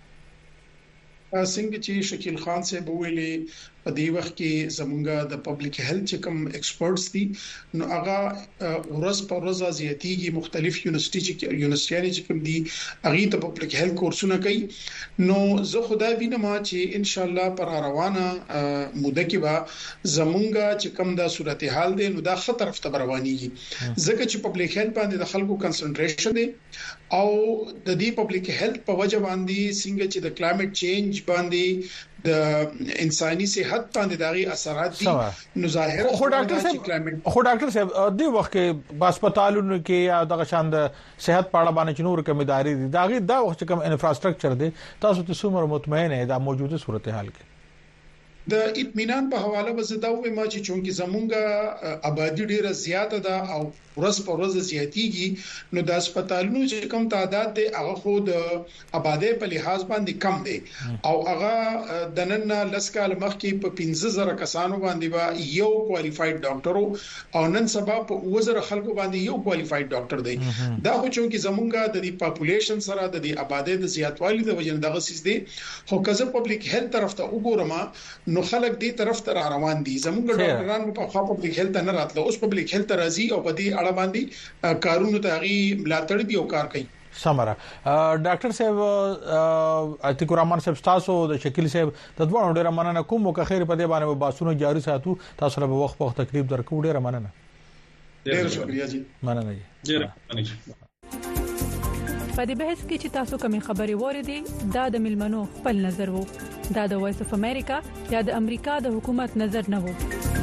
څنګه چې شکیل خان صاحب ویلي په دې وخت کې زمونږ د پبلک هیلث چې کوم ایکسپرټس دي نو هغه ورځ په ورځ زیاتیږي مختلف یونیورسيټي چې یونیورسيټي چې کوم دي هغه د پبلک هیلث کورسونه کوي نو زه خدای وینم چې ان شاء الله پر روانه موده کې به زمونږ چې کوم د صورتحال دي نو دا خطر افته روانيږي ځکه چې پبلک هیلث باندې د خلکو کنسنټریشن دي او د دې پبلک هیلث په وجه باندې څنګه چې د کلایمټ چینج باندې د انساني صحت باندې دغه اثرات دي نو ظاهر خو ډاکټر صاحب خو ډاکټر صاحب د وخت کې هسپتالونو کې یا د شاند صحت پاړه باندې نور کمیداري دي داغه دا وخت کوم انفراستراکچر دي تاسو ته څومره مطمئن یې دا موجوده صورتحال کې د اطمینان په حواله وزدا و ما چې چونکی زمونږه آبادی ډیره زیاته ده او ورځ په ورځ زیاتیږي نو د هسپتالونو چې کم تعداد دی هغه خو د آبادی په لحاظ باندې کم دی او هغه د نن لسکال مخکې په پنځه زره کسانو باندې با یو کوالیفاید ډاکټر او نن سبا په وزره خلکو باندې یو کوالیفاید ډاکټر دی دا خو چونکی زمونږه د پاپولیشن سره د آبادی د زیاتوالي د وجه دغه سیس دی خو کزه پبلک هیلث طرف ته وګورم نو خلک دې طرف ته روان دي زمونږ ډاکټرانو په خوا پبلک هیلث نه راتله اوس پبلک هیلث راځي او په دې اړه باندې کارونه ته غي ملاتړ دی او کار کوي سمره ډاکټر صاحب عتیق الرحمن صاحب تاسو د شکیل صاحب د دوه ډیره مننه کوم او که خیر په دې باندې باسونو جاری ساتو تاسو له وخت په تکلیف درکو ډیره مننه ډیر شکریہ جی مننه ډیر مننه په دې بحث کې چې تاسو کومې خبرې وریدي دا د ملمنو خپل نظر وو دا د وایس اف امریکا یا د امریکا د حکومت نظر نه وو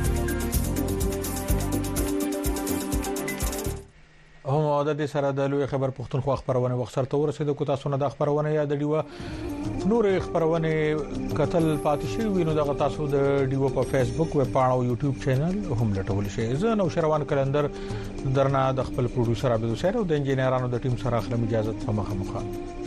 هم د دې سره د لوی خبر پښتونخوا خبرونه وخت ته ورسېد کو تاسو نه د خبرونه یا د ډیوه نور خبرونه قتل پاتشي وینو د تاسو د ډیوه په فیسبوک ویب پاڼه او یوټیوب چینل هم لټول شي زه نو شروان کلندر درنه د خپل پروډوسر عبد الحسین او د انجینرانو د ټیم سره اخلم اجازه ته مخه مخه